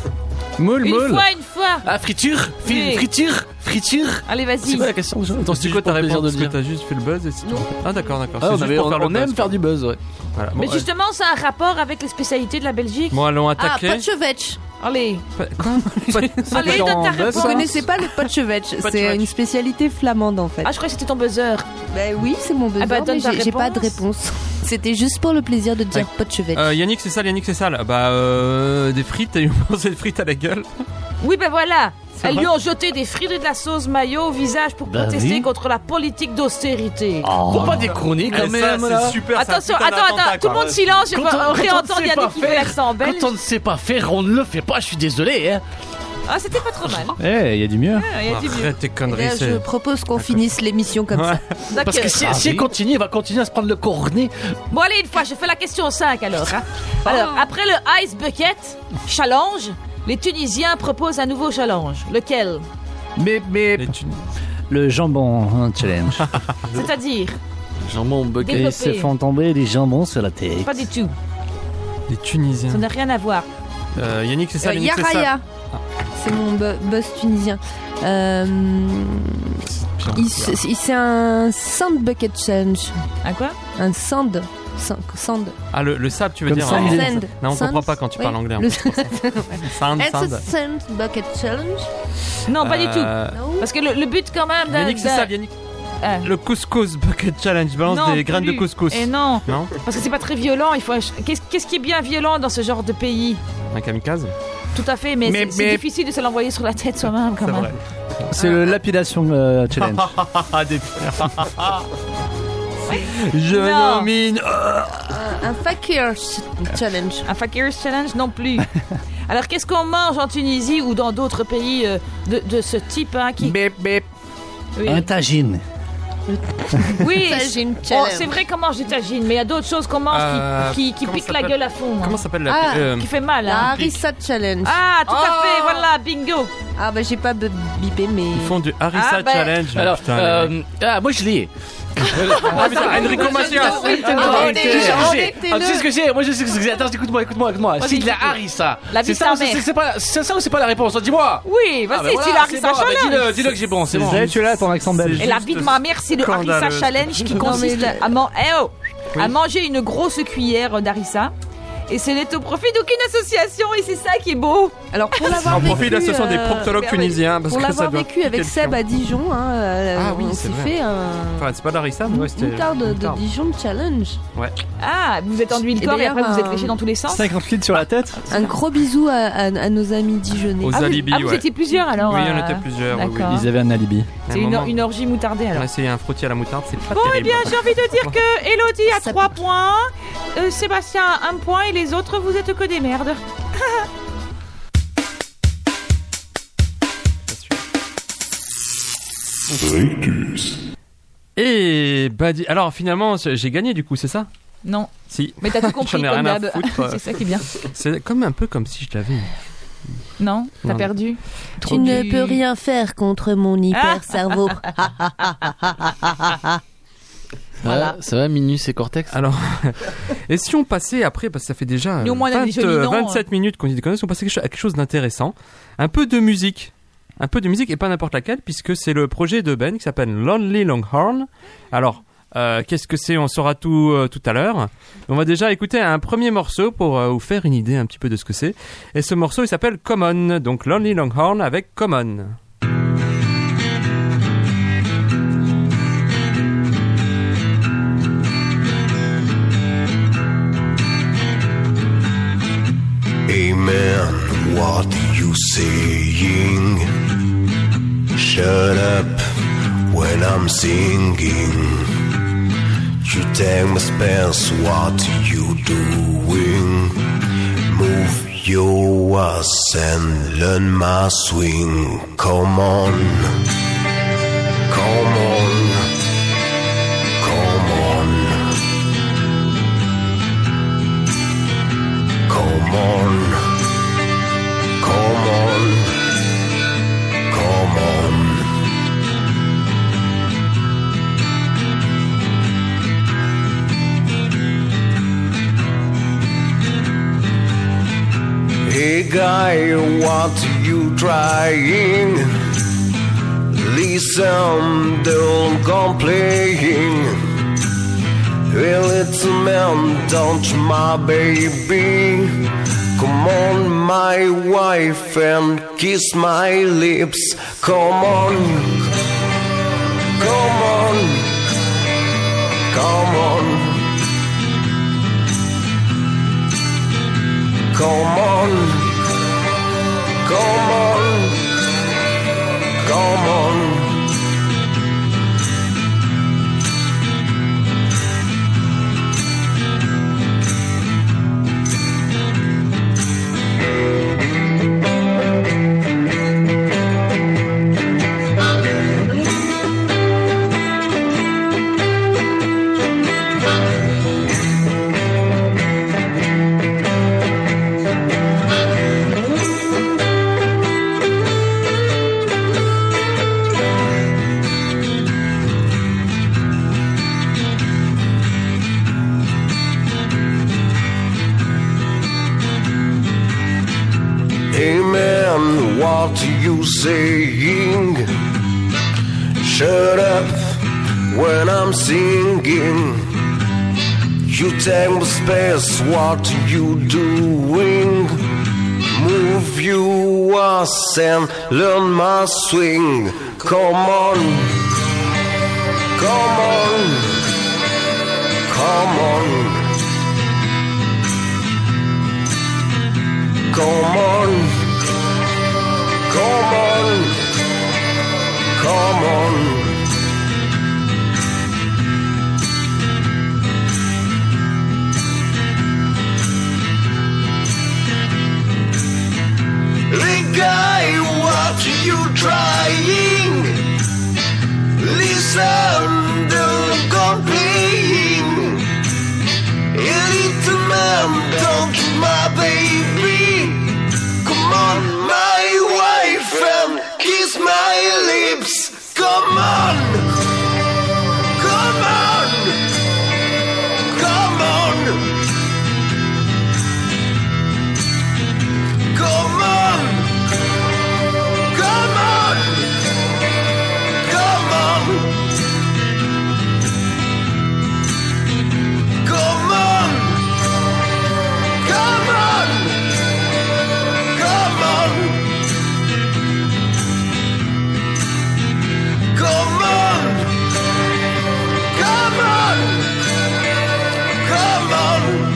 Moule, Une moule. fois, une fois. Ah, friture Oui. Friture Friture Allez, C'est vas-y. quoi la question déjà Attends, C'est quoi ta pour le plaisir réponse? de Parce le que dire. t'as juste fait le buzz et c'est tout. Ah, d'accord, d'accord. Ah, C'est on, juste avait- pour on, faire le on aime buzz, faire du buzz, ouais. Voilà. Bon, Mais ouais. justement, ça a un rapport avec les spécialités de la Belgique. Bon, allons Ah, attaquer. potchevêche. Allez. Quoi? Allez, donne ta réponse. Vous connaissez pas le potchevêche? C'est Potchevêche. une spécialité flamande en fait. Ah, je croyais que c'était ton buzzer. Ben oui, c'est mon buzzer, Ah bah, donne mais ta j'ai- j'ai pas de réponse. réponse. C'était juste pour le plaisir de dire potchevêche. Euh, Yannick, c'est sale, Yannick, c'est sale. Bah, euh, des frites, t'as eu pensé de frites à la gueule. Oui, ben voilà. C'est Elles vrai lui ont jeté des frites et de la sauce mayo au visage pour Bah protester oui. contre la politique d'austérité. Faut pas déconner quand Eh, même, ça, là. c'est super. c'est un Attention, putain attends, d'attentat, attends, tout le quoi. monde silence, je Quand veux on- quand on réentendre ne sait Yannick pas qui fait faire- l'accent belge. Quand on ne sait pas faire, on ne le fait pas, je suis désolé, hein. Ah, c'était pas trop mal. Eh, il y a du mieux. Ah, il y a du mieux. Arrête tes Eh conneries, bien, je c'est. propose qu'on finisse l'émission comme Ouais. ça. D'accord. Parce que si, Ah si oui. elle continue, il va continuer à se prendre le cornet. Bon, allez, une fois, je fais la question cinq alors. hein. Alors, après le Ice Bucket Challenge, les Tunisiens proposent un nouveau challenge. Lequel? Mais, mais. Les tu- Le jambon hein, challenge. C'est-à-dire? Jambon bucket. Développé. Ils se font tomber des jambons sur la tête. Pas du tout. Les Tunisiens. Ça n'a rien à voir. Euh, Yannick, c'est Euh, sale, Yannick, c'est sale. Yaraya, c'est mon bu- buzz tunisien. Euh, il se- il- c'est un sand bucket challenge. Un quoi? Un sand. Sand. sand. Ah, le, le sable, tu veux Comme dire ça, hein. il est- Sand. Non, on Sand. comprend pas quand tu Oui. parles anglais. Le- Sand, It's a sand. sand bucket challenge. Non, pas du tout. Euh, Non. Parce que le, le but quand même d'un... Yannick, c'est d'un- sale, Yannick. Ah. Le couscous bucket challenge. Balance Non des graines de plus. couscous. Et non, Non parce que c'est pas très violent. Il faut. Qu'est-ce qu'est-ce qui est bien violent dans ce genre de pays? Un kamikaze. Tout à fait, mais, Mais- c'est, c'est mais- difficile de se l'envoyer sur la tête soi-même quand C'est même. vrai. C'est le lapidation euh, challenge. Ah, des... Je Non. nomine... Un fakir challenge. Un Fakir Challenge non plus. Alors qu'est-ce qu'on mange en Tunisie ou dans d'autres pays euh, de, de ce type hein, qui... Bip, bip. Oui, Un tagine. oui Tagine oh, challenge. c'est vrai qu'on mange du tagine, mais il y a d'autres choses qu'on mange Euh, qui, qui, qui comment piquent ça la s'appelle gueule à fond. hein. Comment ça s'appelle la... Ah, euh, Qui fait mal. La Hein. harissa challenge. Ah, tout à Oh. fait, voilà, bingo. Ah bah j'ai pas b- bipé mais... Ils font du harissa Ah, bah- challenge. Alors, Putain, les euh, mecs. ah, moi je l'ai. Ah, putain, Enrico Macias. Oh, Tu sais Arrêtez-le. ce que c'est Moi je sais ce que c'est. Attends, écoute-moi, écoute-moi, écoute-moi. Vas-y, C'est de la dis-le. harissa. La C'est vie ça, de ou ta c'est mère. c'est pas, c'est ça ou c'est pas la réponse Dis-moi. Oui, vas-y, Ah, bah c'est voilà, la c'est harissa bon, bah, challenge. dis-le, dis-le que j'ai bon, c'est bon. Zé, tu l'as ton accent belge. Et la vie de ma mère, c'est le harissa Scandaleux. challenge qui Non, consiste mais le- à, man- eh oh, Oui. à manger une grosse cuillère d'harissa. Et ce n'est au profit d'aucune association et c'est ça qui est beau. Alors pour l'avoir On vécu... profite de l'association des euh, proctologues bah oui. tunisiens. Parce Pour que ça l'avoir doit vécu avec piquer le Seb fion. à Dijon, hein, euh, Ah oui, on c'est s'est vrai. fait un Enfin, c'est pas l'harissa, mais ouais, c'était... moutarde de moutarde. Dijon challenge. Ah, vous êtes enduit le Et corps et d'ailleurs, après vous êtes un- léché dans tous les sens. cinquante litres sur la tête. Un gros bisou à, à- à nos amis dijonnais. Aux Ah, vous, alibis, ah, vous ouais. étiez plusieurs alors Oui, on euh, était plusieurs. Oui, oui. d'accord. Ils avaient un alibi. À un C'est une, moment, une orgie moutardée On alors. a essayé un frottis à la moutarde, c'est pas Bon, eh terrible. bien, j'ai envie de dire que Elodie a trois points, euh, Sébastien a un point et les autres, vous êtes que des merdes. Et bah, dis- alors finalement, j'ai gagné du coup, c'est ça? Non, Si. mais t'as tout compris J'en ai comme rien à d'hab. foutre. C'est ça qui est bien. C'est comme un peu comme si je l'avais. Non, t'as Non. perdu. Tu Trop ne du- peux rien faire contre mon hyper cerveau. Ça va, ça va, Minus et Cortex. Alors, et si on passait après, parce que ça fait déjà Mais au moins, on a des vingt, jolis euh, noms, vingt-sept minutes qu'on y déconne, si on passait quelque chose- à quelque chose d'intéressant, un peu de musique. Un peu de musique et pas n'importe laquelle, puisque c'est le projet de Ben qui s'appelle Lonely Longhorn. Alors, euh, qu'est-ce que c'est? On saura tout euh, tout à l'heure. On va déjà écouter un premier morceau pour euh, vous faire une idée un petit peu de ce que c'est. Et ce morceau, il s'appelle Common. Donc Lonely Longhorn avec Common. Amen, what you saying? Shut up when I'm singing. You take my space, what you doing? Move your ass and learn my swing. Come on, come on, come on. Come on, come on, come on. Hey guy, what you trying? Listen, don't complain. Hey little man, don't my baby. Come on, my wife, and kiss my lips. Come on, come on, come on. Come on, come on, come on. Amen, what you saying? Shut up when I'm singing. You take my space, what you doing? Move your ass and learn my swing. Come on, come on, come on. Come on, sound of gun playing. You need to man, don't kill my baby. Come on, my wife, and kiss my lips. Come on, come on, come on, come on, come on, come on, come on, come on, come on, come on, come on, come on.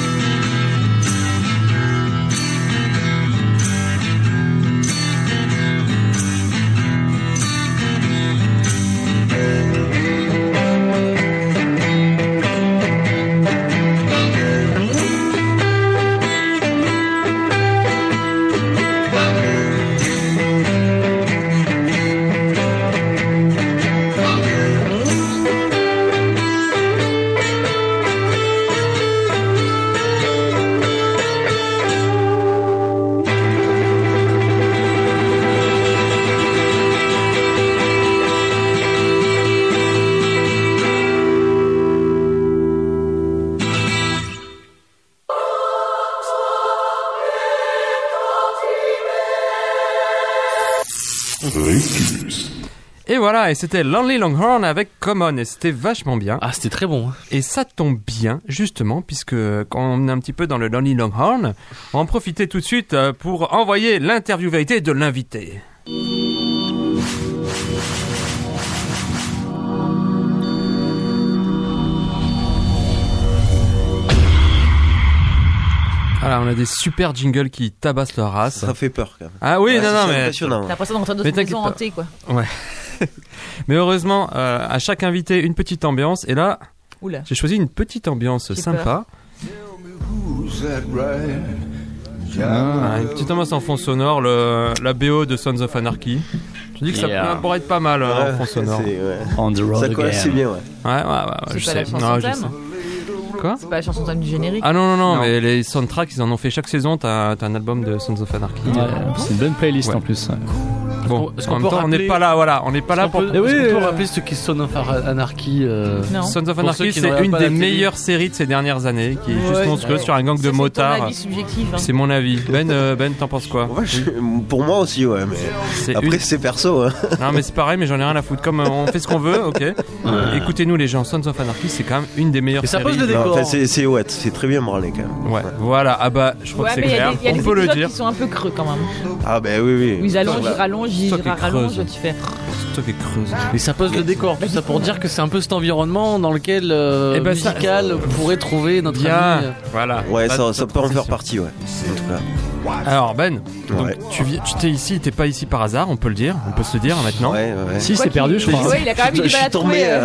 Et voilà, et c'était Lonely Longhorn avec Common, et c'était vachement bien. Ah, c'était très bon. Hein. Et ça tombe bien, justement, puisque quand on est un petit peu dans le Lonely Longhorn, on va en profiter tout de suite pour envoyer l'interview vérité de l'invité. Voilà, on a des super jingles qui tabassent leur race. Ça fait peur quand même. Ah oui, ouais, non, non, mais... impressionnant. T'as l'impression d'entrer dans une maison hantée, quoi. Ouais. Mais heureusement, euh, à chaque invité, une petite ambiance. Et là, Oula. J'ai choisi une petite ambiance J'ai sympa. Ah, une petite ambiance en fond sonore, le, la B O de Sons of Anarchy. Je dis que Yeah. ça pourrait être pas mal euh, en fond sonore. C'est, ouais. On the road Ça colle again. assez bien, ouais. Ouais, ouais, ouais, ouais, C'est je pas sais. la chanson Non, je thème. sais. Quoi ? C'est pas la chanson thème du générique. Ah non, non, non, Non. mais les soundtracks, ils en ont fait chaque saison. T'as, t'as un album de Sons of Anarchy. Ouais, c'est une bonne playlist Ouais. en plus. ouais. Bon, Est-ce en qu'on même peut temps, on n'est rappeler- pas là, voilà. On n'est pas là pour. Est-ce qu'on Eh peut, oui, est-ce qu'on peut euh, rappeler ce qui Son of Anarchy euh... Non. Sons of Pour Anarchy, ceux qui c'est ne regardent une pas des la télé. meilleures séries de ces dernières années, qui est juste Ouais, monstrueuse ouais. sur un gang Ça, de c'est ton motards. avis subjectif. Hein. C'est mon avis. Ben, euh, Ben, t'en penses quoi ? Ouais, je- Pour moi aussi, ouais. Mais C'est après, une- c'est perso. Hein. Non, mais c'est pareil, mais j'en ai rien à foutre. Comme euh, on fait ce qu'on veut, ok. Écoutez-nous, les gens, Sons of Anarchy, c'est quand même une des meilleures Et ça séries. pose le Non, décor. enfin, c'est, c'est, ouais, c'est très bien branlé quand même. Ouais, voilà. Ah bah, je crois Ouais, que mais c'est il y a clair. des, il y a On des peut le épisodes dire. qui sont un peu creux quand même. Ah, bah oui, oui. Où ils allongent, ils Voilà. rallongent, ils Toi qui rallongent, creuses. tu fais. Toi qui creuses. Mais ça pose le décor, tout ça pour dire que c'est un peu cet environnement dans lequel euh, Eh ben, ça- musical pourrait trouver notre Bien. ami. Voilà. Ouais, Pas ça, de- ça pas de peut en faire transition. partie, ouais. En tout cas. Alors, Ben, donc, Ouais. tu, viens, tu t'es ici, t'es pas ici par hasard, on peut le dire. On peut se le dire maintenant. Ouais, ouais. Si, Quoi c'est qu'il- perdu, je crois. Ouais, il a quand même eu Je du mal à suis tombé, trouver. euh.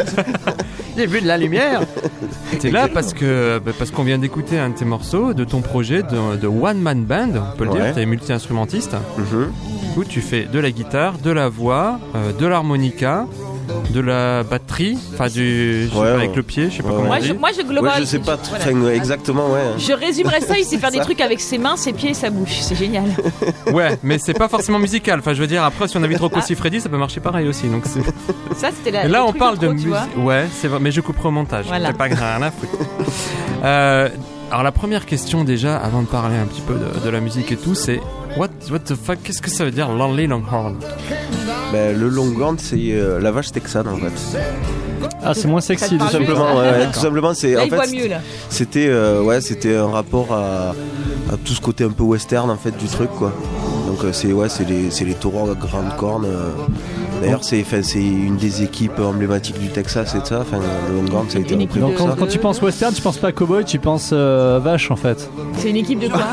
J'ai vu de la lumière. T'es là parce que bah, parce qu'on vient d'écouter un de tes morceaux de ton projet de, de One Man Band, on peut le Ouais. dire. T'es multi-instrumentiste. Mhm. Où tu fais de la guitare, de la voix, euh, de l'harmonica, de la batterie, enfin du je sais Ouais, pas, ouais. avec le pied, je sais pas Ouais, comment Moi, on je, dit. moi, je Ouais, global. je sais pas t- voilà. enfin, ouais, exactement, ouais. Je résumerais ça, il sait faire des trucs avec ses mains, ses pieds et sa bouche. C'est génial. Ouais, mais c'est pas forcément musical. Enfin, je veux dire, après, si on invite Rocco Siffredi, ça peut marcher pareil aussi. Donc c'est... Ça, c'était la. Et là, le on truc parle de trop, tu vois. musique. Ouais, c'est vrai, mais je couperai au montage. Voilà. C'est pas grave, rien à foutre. Euh, alors, la première question, déjà, avant de parler un petit peu de, de la musique et tout, c'est what, what the fuck, qu'est-ce que ça veut dire Lonely Longhorn? Ben, le Longhorn, c'est euh, la vache texane en fait. Ah, c'est moins Ça te sexy. parle Tout de mieux, simplement, ça. ouais, ouais, D'accord. tout simplement, c'est Là, en il voit fait, mieux là. c'était, euh, ouais, c'était un rapport à, à tout ce côté un peu western en fait du truc quoi. Donc euh, c'est ouais, c'est les, c'est les taureaux à grande corne. euh. D'ailleurs, c'est, enfin, c'est une des équipes emblématiques du Texas et tout ça. Enfin, le Longhorn, ça a été Une repris équipe pour Donc de- quand, ça. quand tu penses western, tu penses pas cowboy, tu penses euh, vache en fait. C'est une équipe de quoi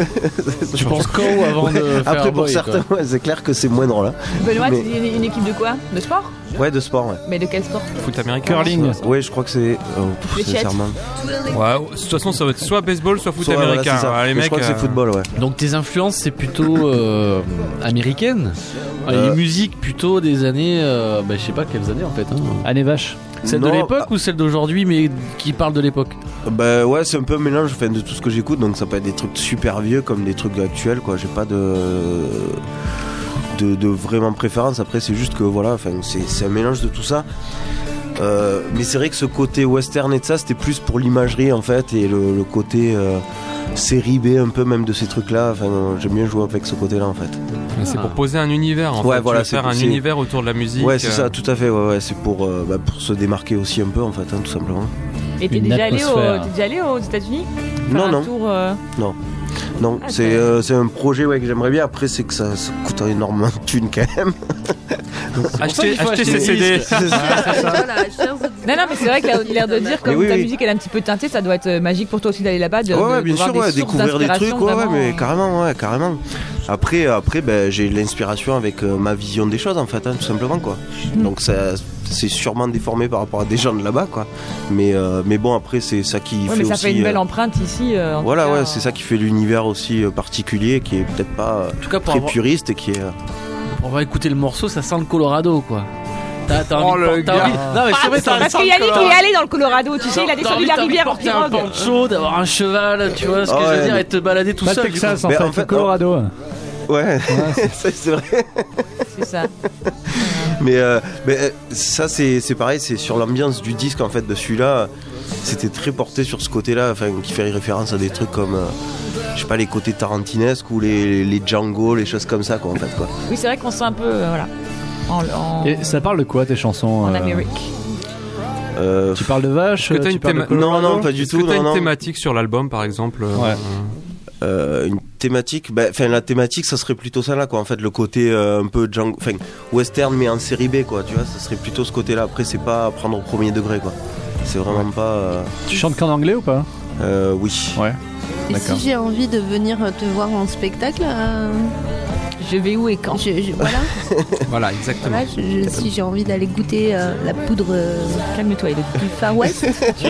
Tu penses cow avant de faire Après, pour boy, certains, quoi. ouais, c'est clair que c'est moins drôle. Hein. Benoît, Mais- c'est une, une équipe de quoi De sport Ouais, de sport, ouais. Mais de quel sport Foot américain. Curling. Ouais, je crois que c'est. Oh, pff, Les Jets. sincèrement. Ouais, de toute façon, ça va être soit baseball, soit foot Soit, voilà, américain. c'est ça. Ouais, les Mais mecs, je crois que c'est euh, football, ouais. Donc tes influences c'est plutôt euh, américaines. Euh, Les musiques plutôt des des années, euh, bah, je sais pas quelles années en fait. Hein. Année vache. Celle Non, de l'époque bah- ou celle d'aujourd'hui, mais qui parle de l'époque? Bah ouais, c'est un peu un mélange enfin, de tout ce que j'écoute, donc ça peut être des trucs super vieux comme des trucs actuels, quoi. J'ai pas de. De, de vraiment préférence. Après, c'est juste que voilà, enfin, c'est, c'est un mélange de tout ça. Euh, mais c'est vrai que ce côté western et de ça, c'était plus pour l'imagerie en fait, et le, le côté euh, série B un peu même de ces trucs-là. Enfin, j'aime bien jouer avec ce côté-là en fait. C'est pour poser un univers en Ouais, fait. voilà, Tu veux faire c'est- un c'est- univers autour de la musique. Ouais, c'est euh, ça, tout à fait. Ouais, ouais, c'est pour, euh, bah, pour se démarquer aussi un peu en fait, hein, tout simplement. Et t'es Une déjà, allé au, atmosphère. t'es déjà allé aux États-Unis? Faire Non, un non. tour, euh, Non, Ah, c'est, c'est- euh, c'est un projet ouais, que j'aimerais bien. Après, c'est que ça, ça coûte énormément de thunes quand même. Acheter, qu'il faut acheter acheter ses des C D. disques. Voilà, chers auditeurs. Non, non, mais c'est vrai que l'air- l'air de dire, comme Mais oui, ta oui. musique elle est un petit peu teintée, ça doit être euh, magique pour toi aussi d'aller là-bas. De, Ouais, de- ouais, de bien voir sûr, des ouais, sources découvrir des trucs, d'inspiration, ouais, ouais, vraiment. mais carrément, ouais, carrément. Après, après, ben, j'ai l'inspiration avec euh, ma vision des choses, en fait, hein, tout simplement, quoi. Mm. Donc, ça, c'est sûrement déformé par rapport à des gens de là-bas, quoi. Mais, euh, mais bon, après, c'est ça qui Ouais, fait mais ça aussi. fait une belle euh, empreinte ici. euh, en voilà, tout cas, ouais, euh, c'est ça qui fait l'univers aussi euh, particulier, qui est peut-être pas euh, En tout cas, pour très avoir, puriste et qui est. euh, pour avoir écouté le morceau, ça sent le Colorado quoi. T'as, t'as Oh, envie de le porter- t'as gars. envie- Non, mais c'est vrai, t'as envie Parce de qu'il y a Yannick qui porter- est allé dans le Colorado, tu sais, il a T'as descendu envie- la t'as envie de rivière en porter un pirogue. poncho, d'avoir un cheval, tu vois ce que Ah je veux ouais, dire, mais- et te balader tout Pas le seul. Texas du en Mais fait, en fait, le Colorado. Ouais, ça, c'est vrai. C'est ça. Mais, euh, mais euh, ça, c'est, c'est pareil, c'est sur l'ambiance du disque, en fait, de celui-là. C'était très porté sur ce côté-là, enfin, qui fait référence à des trucs comme, euh, je sais pas, les côtés tarantinesques ou les, les Django, les choses comme ça, quoi, en fait, quoi. Oui, c'est vrai qu'on sent un peu, euh, voilà, en, en, Et ça parle de quoi tes chansons en euh, Amérique. Euh, Tu parles de vaches, Est-ce que t'as tu une parles de théma- Colorado non, non, pas du Est-ce tout, que t'as non, une non. thématique sur l'album par exemple euh, Ouais. Euh, une thématique, bah, enfin la thématique, ça serait plutôt ça là, quoi. En fait, le côté euh, un peu Django, enfin western mais en série B, quoi. Tu vois, ça serait plutôt ce côté-là. Après, c'est pas à prendre au premier degré, quoi. C'est vraiment pas. euh, Tu chantes qu'en anglais ou pas euh, oui. Ouais. Et D'accord. si j'ai envie de venir te voir en spectacle, euh, Je vais où et quand? je, je- voilà, Voilà, exactement. voilà, je- je- si j'ai envie d'aller goûter euh, la poudre euh, Calme-toi, il est du Far West,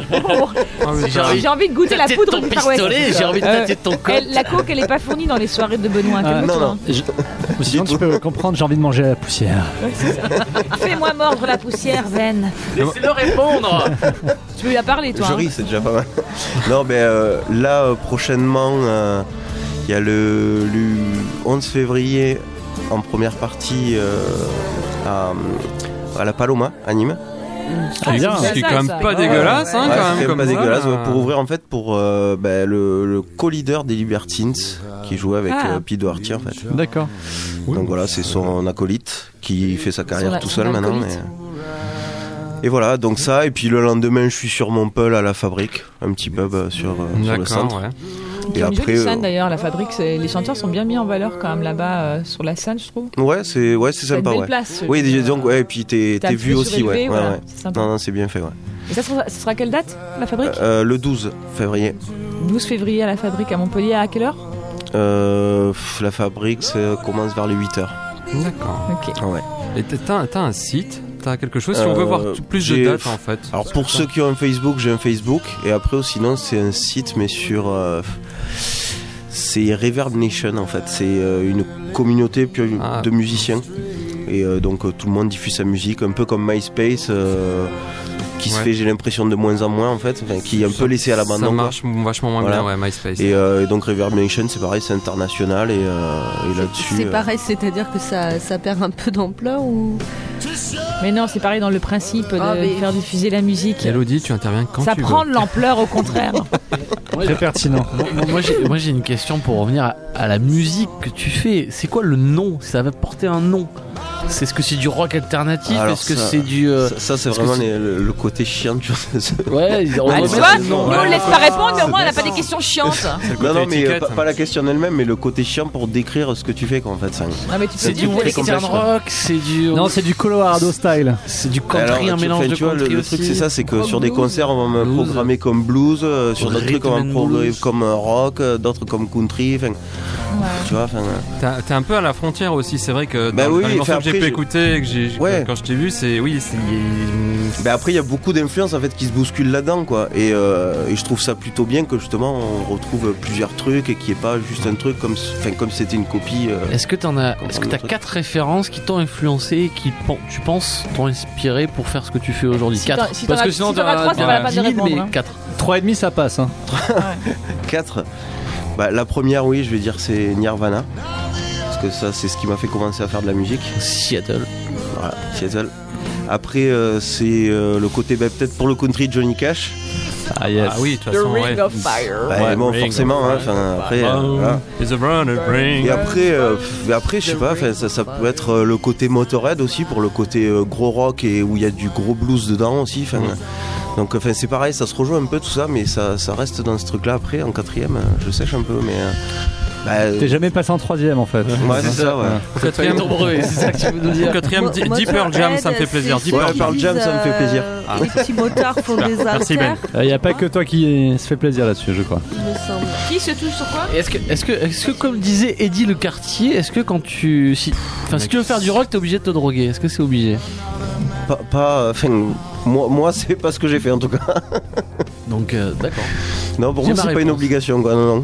Ah oui, J'ai ça- envie- J'ai envie de goûter la Tâter poudre ton du Far West. pistolet, j'ai envie de Euh, tâter ton code. Elle- la coke, elle est pas fournie dans les soirées de Benoît. Ah, calme-toi. non, non. Je- Ou sinon tu peux comprendre, j'ai envie de manger la poussière. Fais-moi mordre la poussière, Ven. Laissez-le répondre. Tu peux lui la parler, toi. Je hein. ris, c'est déjà pas mal. Non, mais euh, là, euh, prochainement, euh, il y a le, le onze février en première partie euh, à, à la Paloma, à Nîmes. Ah, bien. Ce qui est ça, quand même ça. pas Ouais, dégueulasse, ouais, hein, Ouais, quand c'est même. quand Comme même pas ça, dégueulasse, ouais, euh, pour ouvrir en fait pour euh, bah, le, le co-leader des Libertines qui jouait avec Ah. euh, Pete Doherty en fait. D'accord. Donc voilà, c'est son acolyte qui fait sa carrière Son- tout son seul maintenant. acolyte. Et... et voilà, donc ça, et puis le lendemain je suis sur Montpellier à la Fabrique, un petit pub euh, sur, euh, sur le D'accord, centre. ouais. Il y a une après, jolie scène euh, d'ailleurs, la fabrique, c'est- les chanteurs sont bien mis en valeur quand même là-bas euh, sur la scène, je trouve. Ouais, c'est ouais, c'est C'est une sympa, belle ouais. place. Oui, dis donc, ouais, et puis t'es, T'as t'es un vu petit peu aussi, ouais. surélevé, ouais, voilà, ouais. c'est sympa. Non, non, c'est bien fait, ouais. Et ça sera, ça sera quelle date, la fabrique Euh, le douze février. douze février à la fabrique à Montpellier, à quelle heure? Euh, pff, la Fabrique ça commence vers les huit heures. D'accord. Ok. Ah ouais. Et t'as t'as un site, t'as quelque chose si on veut Euh, voir t- plus de j'ai- dates en fait. Alors pour ceux qui ont un Facebook, j'ai un Facebook, et après sinon c'est un site mais sur euh, c'est Reverb Nation en fait, c'est euh, une communauté puis, Ah. de musiciens et euh, donc euh, tout le monde diffuse sa musique, un peu comme MySpace euh, qui se Ouais. fait j'ai l'impression de moins en moins en fait, enfin, qui est un peu laissé à Ça l'abandon. quoi. marche vachement moins Voilà. bien, ouais, MySpace. Et, euh, et donc Reverb Nation c'est pareil, c'est international et, euh, et là-dessus. c'est euh, pareil, c'est-à-dire que ça, ça perd un peu d'ampleur ou Mais non, c'est pareil dans le principe de Ah, mais- faire diffuser la musique. Elodie, tu interviens quand Ça tu prend veux. de l'ampleur au contraire. Très pertinent. Moi, moi, j'ai, moi j'ai une question pour revenir à, à la musique que tu fais. C'est quoi le nom? Ça va porter un nom. C'est ce que c'est du rock alternatif? Alors Est-ce que ça- c'est du euh, Ça, ça, c'est est-ce que vraiment c'est- les- le, le côté chiant tu vois. ouais, on Ah, va tu mettre vois, le nous nom. on Ouais. laisse pas répondre, mais au moins on n'a pas des questions chiantes. C'est le Non, côté non, mais euh, étiquette. pas, pas la question en elle-même, mais le côté chiant pour décrire ce que tu fais, quoi, en fait. Ça. Non, mais tu peux C'est dire du que les très western complexe, rock, c'est du Non, c'est du Colorado style. c'est du country, Alors, un tu- mélange enfin, de tu vois, le, country le aussi. truc, c'est ça, c'est que Oh, sur des blues. concerts, on va me Blues. programmer comme blues, euh, sur d'autres trucs, on va Rhythm me and programmer blues. comme euh, rock, euh, d'autres comme country, enfin, tu vois, enfin. euh, T'as- T'es un peu à la frontière aussi, c'est vrai que dans, Bah dans oui, les morceaux enfin, que j'ai pu j'ai- écouter, et que j'ai, Ouais. quand je t'ai vu, c'est oui, c'est. Ben après, il y a beaucoup d'influences en fait qui se bousculent là-dedans, quoi. Et, euh, et je trouve ça plutôt bien que justement on retrouve plusieurs trucs et qu'il n'y ait pas juste un truc comme, enfin comme si c'était une copie. euh. Est-ce que t'en as, est-ce que t'as Comprendre le quatre références qui t'ont influencé, et qui pen- tu penses t'ont inspiré pour faire ce que tu fais aujourd'hui? Si Quatre. t'en- si Parce t'en que as- sinon si t'en as t'en trois, c'est pas la peine de dix mille, répondre, mais hein. quatre. trois et demi, ça passe. Hein. Quatre. Bah, la première, oui, je vais dire c'est Nirvana. Parce que ça, c'est ce qui m'a fait commencer à faire de la musique. Seattle. Voilà, Seattle. Après, euh, c'est euh, le côté, bah, peut-être pour le country, Johnny Cash. Ah yes. Ah oui, de toute The façon, Ring ouais. of Fire. Bah, Ouais, bon, Ring forcément, of hein, Fire. enfin, après, euh, voilà. It's a runner ring. Et après, euh, pff, après, je sais pas, enfin, ça, ça peut être euh, le côté Motorhead aussi, pour le côté euh, gros rock et où il y a du gros blues dedans aussi. Enfin, donc, enfin, c'est pareil, ça se rejoint un peu tout ça, mais ça, ça reste dans ce truc-là. Après, en quatrième, euh, je sèche un peu, mais. euh, bah, euh, T'es jamais passé en troisième en fait. ouais, c'est ça, ouais. Au quatrième, Ton brevet, c'est ça que tu veux nous au dire? quatrième, Mo- Deep Deep Pearl Jam, ça me fait Motorhead, plaisir. c'est Deep Ouais, Pearl ceux Jam. Pearl qui Jam, ça me fait disent, plaisir. euh, Les petits motards font des Merci, Ben. haltères, Il n'y a pas que toi qui se fait plaisir là-dessus, je crois. il me semble. Qui se touche sur quoi? Est-ce que, est-ce que, est-ce que, comme disait Eddie Le Cartier, est-ce que quand tu, si, enfin, si tu veux faire du rock, t'es obligé de te droguer? Est-ce que c'est obligé? Pas, pas, enfin, moi, moi, c'est pas ce que j'ai fait en tout cas. Donc, euh, d'accord. Non, pour J'ai moi, ma c'est pas une réponse. obligation, quoi. Non, non.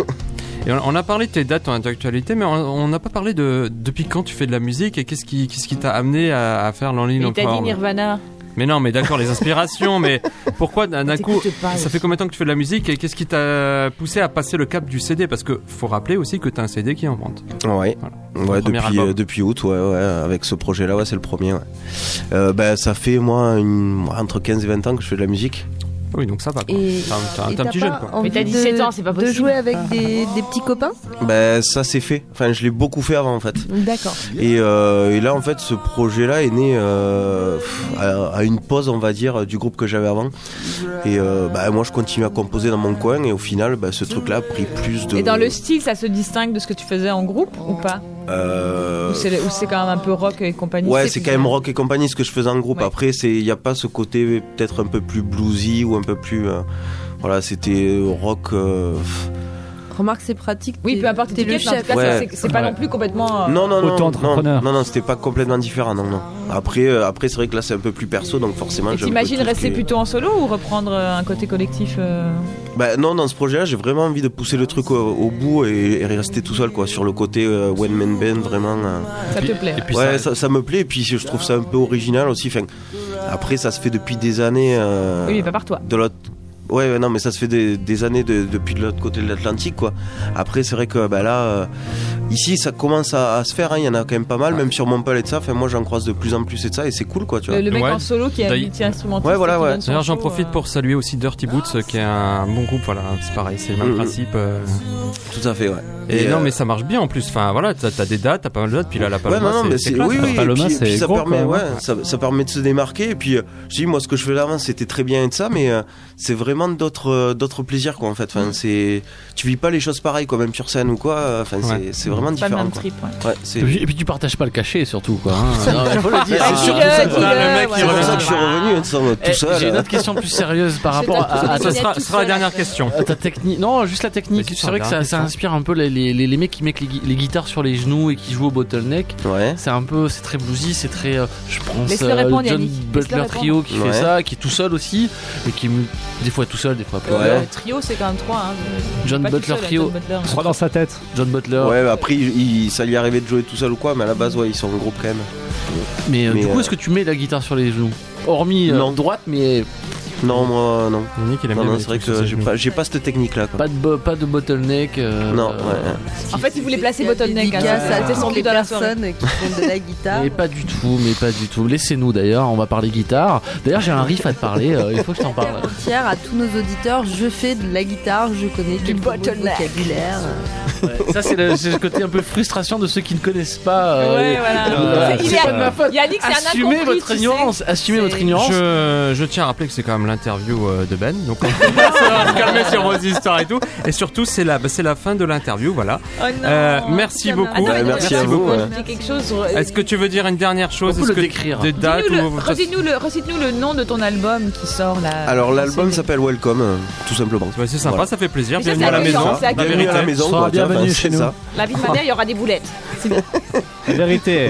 Et on on a parlé de tes dates en actualité, mais on on n'a pas parlé de depuis quand tu fais de la musique et qu'est-ce qui, qu'est-ce qui t'a amené à, à faire l'En ligne Il t'a dit encore. Nirvana. Mais non, mais d'accord, les inspirations, mais pourquoi d'un d'un coup, T'écoutes pas, ça fait combien de temps que tu fais de la musique et qu'est-ce qui t'a poussé à passer le cap du C D? Parce que faut rappeler aussi que t'as un C D qui est en vente. Ouais, Ton ouais premier depuis, album. euh, depuis août, ouais, ouais, avec ce projet-là, ouais, c'est le premier. Ouais. Euh, ben, ça fait, moi, une, entre quinze et vingt ans que je fais de la musique. Oui, donc ça va. Quoi. Et, T'es un- t'es un- et t'es un t'as petit pas jeune, quoi. envie Mais t'as de- dix-sept ans, c'est pas De possible. jouer avec des, des petits copains? Ben, ça c'est fait. Enfin, je l'ai beaucoup fait avant, en fait. D'accord. Et, euh, et là, en fait, ce projet-là est né euh, à, à une pause, on va dire, du groupe que j'avais avant. Et euh, bah, moi, je continue à composer dans mon coin. Et au final, bah, ce truc-là a pris plus de. Et dans le style, ça se distingue de ce que tu faisais en groupe ou pas? Euh, Ou c'est ou c'est quand même un peu rock et compagnie? Ouais, c'est quand même rock et compagnie ce que je faisais en groupe. Ouais. Après, c'est il y a pas ce côté peut-être un peu plus bluesy ou un peu plus. euh, voilà, c'était rock. euh, Remarque, c'est pratique. Oui, t'es- peu importe t'es le l'étiquette, mais en tout chef. cas, Ouais. c'est- c'est c'est pas Ouais. non plus complètement. euh, Non, non, non, Auto-entrepreneur. non, non, non, c'était pas complètement différent, non, non. Après, euh, après, c'est vrai que là, c'est un peu plus perso, donc forcément. Et j'ai un peu t'imagines tout ce rester qui est- plutôt en solo ou reprendre euh, un côté collectif euh, Bah non, dans ce projet-là, j'ai vraiment envie de pousser le truc au, au bout et, et rester tout seul, quoi, sur le côté euh, one man band, vraiment. euh. Ça te plaît? Et puis Ouais, ça, ça, ça me plaît, et puis je trouve ça un peu original aussi. Enfin, après, ça se fait depuis des années. euh, Oui, mais pas par toi. de l'autre. Ouais, ouais, non, mais ça se fait des, des années de- depuis de l'autre côté de l'Atlantique, quoi. Après, c'est vrai que bah, là, euh, ici, ça commence à, à se faire. hein, Il y en a quand même pas mal, même sur Montpellier et de ça. Enfin, moi, j'en croise de plus en plus et de ça, et c'est cool, quoi, tu vois. Le, le mec Ouais. en solo qui est D'ailleurs- multi-instrumentiste. Ouais, voilà, et qui ouais. donne son D'ailleurs, j'en show, profite euh, pour saluer aussi Dirty Boots, qui est un bon groupe. Voilà, c'est pareil, c'est le même Mhm. principe. euh. Tout à fait, ouais. Et, euh, non, mais ça marche bien en plus. Enfin, voilà, t'as t'as des dates, t'as pas mal de dates, puis là, la Ouais, Paloma, non, non, mais c'est c'est classe, oui, quoi. oui, Paloma, et puis, c'est puis ça gros, permet, quoi, ouais, ça, ça permet de se démarquer. Et puis, euh, je dis, moi, ce que je faisais avant, c'était très bien et de ça, mais euh, c'est vraiment d'autres, euh, d'autres plaisirs, quoi, en fait. Enfin, c'est, tu vis pas les choses pareilles, quoi, même sur scène ou quoi. euh, Enfin, c'est, Ouais. c'est vraiment Pas le différent. même quoi. trip, ouais. Ouais, c'est. Et puis, et puis tu partages pas le cachet surtout quoi. Hein. Non, il faut le dire. C'est hein. surtout Dis-le, ça, dis-le, quoi. Le mec qui C'est pour revient. ça que je suis revenu, hein, sans- Eh, tout seul. J'ai une euh. autre question plus sérieuse par rapport à, à Ça ta, sera, tout ce sera la seul, dernière après. question. à ta technique. Non, juste la Mais technique. si, C'est vrai que ça, regarde, ça ça. inspire un peu les, les, les, les mecs qui mettent les, gui- les guitares sur les genoux et qui jouent au bottleneck. Ouais. C'est un peu, c'est très bluesy, c'est très. euh, je pense Laisse-le euh, répondre, John Yannick. Butler Laisse-le Trio qui répondre. fait Ouais. ça, qui est tout seul aussi, et qui des fois tout seul, des fois plus. Ouais. Le trio, c'est quand même trois. Hein. John Pas tout Butler seul, Trio. John Butler. Trois dans sa tête. John Butler. Ouais, bah après, il, il- ça lui arrivait de jouer tout seul ou quoi, mais à la base, ouais, ils sont en groupe quand même. Mais, euh, Mais, du coup, euh, est-ce que tu mets la guitare sur les genoux? Hormis euh, Non. droite, mais Non, moi, non. Yannick, il aime Non, bien non, les c'est vrai trucs sur que ses j'ai genoux. pas, j'ai pas cette technique-là, quoi. pas de, bo- pas de bottleneck. euh, Non, euh, ouais. En fait, il voulait placer Il y a des Bottleneck. hein. dédicaces à C'était son toutes but les dans la soirée. personnes qui font de la guitare. Mais pas du tout, mais pas du tout. Laissez-nous d'ailleurs, on va parler guitare. D'ailleurs, j'ai un riff à te parler, euh, il faut que je t'en parle. Entière à tous nos auditeurs, je fais de la guitare, je connais Du quelques mots de bottleneck. vocabulaire. Ouais, ça, c'est le, c'est le côté un peu frustration de ceux qui ne connaissent pas. euh, Ouais, et- voilà. Euh, C'est- il c'est est- pas de ma faute. Yannick, c'est un Assumez incompris, votre tu sais. ignorance, assumez C'est- votre ignorance. Je, je tiens à rappeler que c'est quand même l'interview euh, de Ben, donc on va se calmer sur vos histoires et tout. Et surtout, c'est la, bah, c'est la fin de l'interview, voilà. Oh non. Euh, merci Attends, beaucoup. attends, Ouais, attends, merci attends, à vous, moi, ouais. je dis quelque chose. sur- Est-ce que tu veux dire une dernière chose? On peut Est-ce le que décrire. des dates Dis-nous le- ou Recite-nous le, recite-nous le nom de ton album qui sort là. Alors, l'album C'est- s'appelle Welcome, euh, tout simplement. Ouais, c'est sympa, Voilà. ça fait plaisir. Mais ça, Bienvenue c'est à la accueillant, maison. c'est accueillant. La Bienvenue à la vérité. maison, Sois quoi, tiens, bienvenue enfin, chez c'est nous. ça. La vie de ma mère, il y aura des boulettes. C'est bien. La vérité.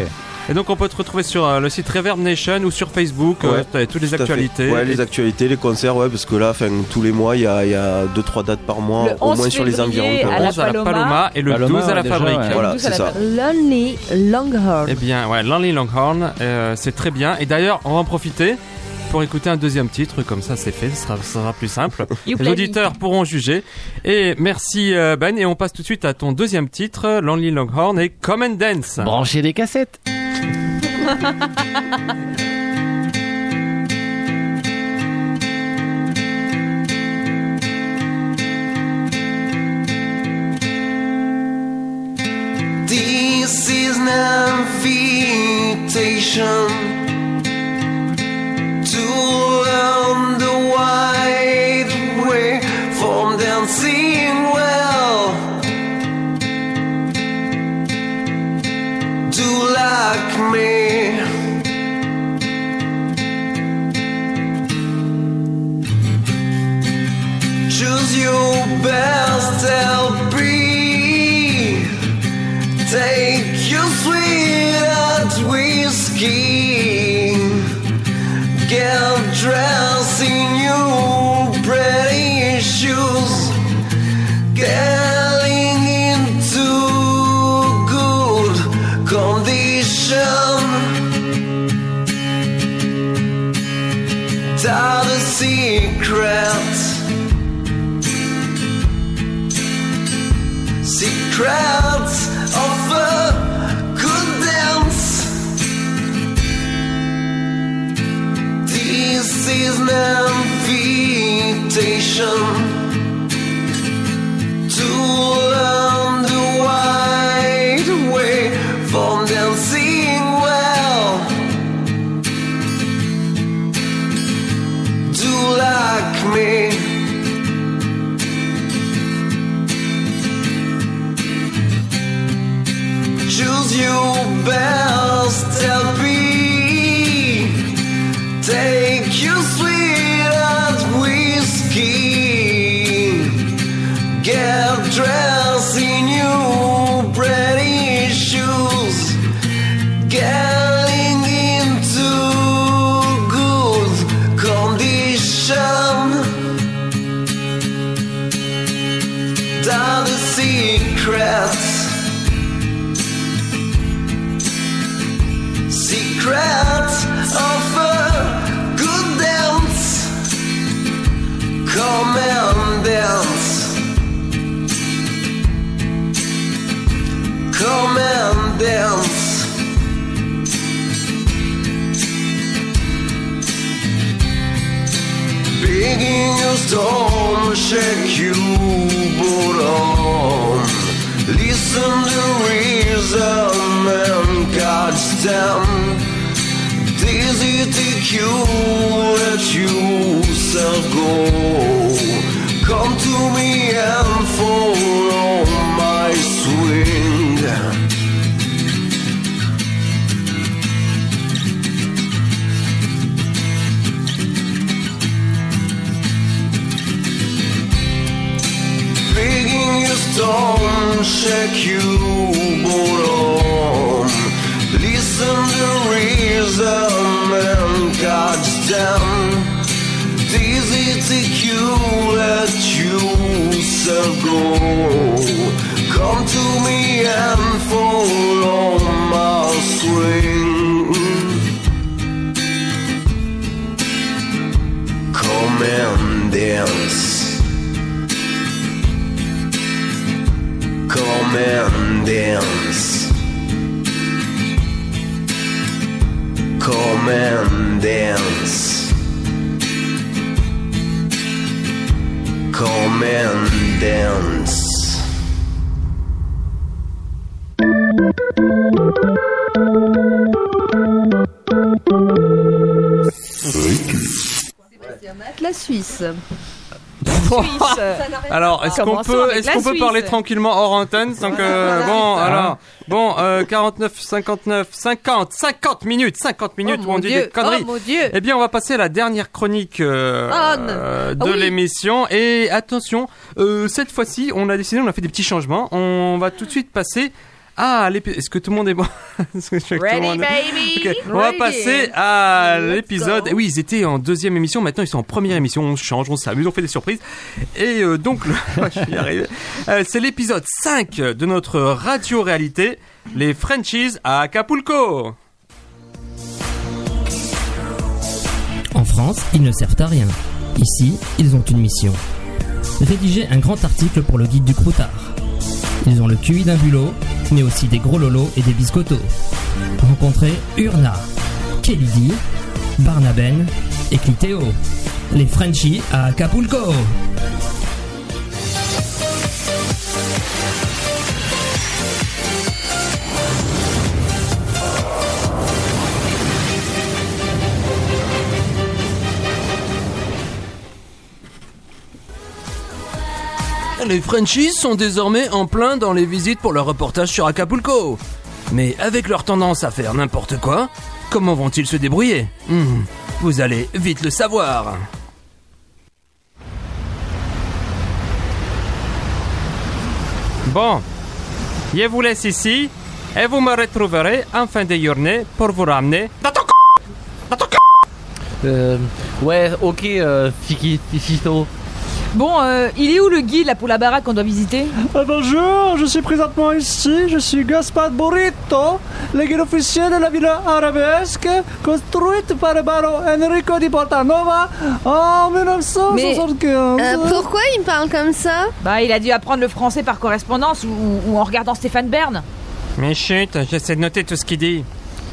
Et donc on peut te retrouver sur euh, le site Reverb Nation ou sur Facebook, ouais, euh, t'as toutes les actualités. Ouais, les actualités, les concerts, ouais, parce que là, tous les mois, il y a, y a deux trois dates par mois, au moins sur les environs. Le onze à la Paloma et le Paloma, douze à la déjà, Fabrique. ouais. Voilà, c'est ça. Lonely Longhorn. Eh bien, ouais, Lonely Longhorn, euh, c'est très bien. Et d'ailleurs, on va en profiter pour écouter un deuxième titre, comme ça c'est fait, ça sera, ça sera plus simple. Les auditeurs pourront juger. Et merci euh, Ben, et on passe tout de suite à ton deuxième titre, Lonely Longhorn et Come and Dance. Branchez des cassettes. This is an invitation to learn the wide way from dancing well. Do like me. Choose your best L P. Take your sweetheart whiskey. Get dressed in your pretty shoes. Getting into good condition. Tell the secret. Secrets of a good dance. This is an invitation to learn the wide way from dancing well. Do like me. Choose your best L P. Take your sweetheart whiskey. Get dressed in your pretty shoes. Getting into good condition. Down the secrets. Secrets of a good dance. Come and dance. Come and dance. Begging your storm, shake you bottom. Listen to reason and catch them. Easy take you, let yourself go. Come to me and follow my swing. Begging your storm, shake you bottom. Listen to reason and catch them. Easy take you, let yourself go. Come to me and follow my swing. Come and dance. Come and dance. Come and dance. Come and dance. La Suisse. Alors, est-ce qu'on peut, est-ce qu'on peut parler tranquillement hors antenne? Donc, euh, bon, alors, bon, euh, quarante-neuf, cinquante-neuf, cinquante, cinquante minutes, cinquante minutes Oh où on mon dit Dieu, des conneries. oh mon Dieu. Eh bien, on va passer à la dernière chronique euh, Ah, non. euh, de Ah oui. l'émission. Et attention, euh, cette fois-ci, on a décidé, on a fait des petits changements. On va tout de suite passer à l'épisode. Est-ce que tout le monde est bon? Ready, monde... baby. Okay. On va passer à l'épisode. Et oui, ils étaient en deuxième émission. Maintenant, ils sont en première émission. On change, on s'amuse, on fait des surprises. Et euh, donc, le... je vais y arriver. Euh, c'est l'épisode cinq de notre radio-réalité, les Frenchies à Acapulco. En France, ils ne servent à rien. Ici, ils ont une mission. Rédiger un grand article pour le guide du croutard. Ils ont le Q I d'un bulot, mais aussi des gros lolos et des biscottos. Rencontrez Urna, Kelly, Barnaben et Clitéo. Les Frenchies à Acapulco. Les Frenchies sont désormais en plein dans les visites pour leur reportage sur Acapulco. Mais avec leur tendance à faire n'importe quoi, comment vont-ils se débrouiller? hmm, Vous allez vite le savoir. Bon, je vous laisse ici et vous me retrouverez en fin de journée pour vous ramener dans ton c***, dans ton c***. Euh, ouais, ok, euh, Fiki, Fifito. Bon, euh, il est où le guide là pour la baraque qu'on doit visiter? Euh, bonjour, je suis présentement ici, je suis Gaspard Burrito, le guide officiel de la villa arabesque, construite par le baron Enrico di Portanova en dix-neuf cent soixante-quinze. Euh, pourquoi il me parle comme ça? Bah, il a dû apprendre le français par correspondance ou, ou en regardant Stéphane Bern. Mais chut, j'essaie de noter tout ce qu'il dit.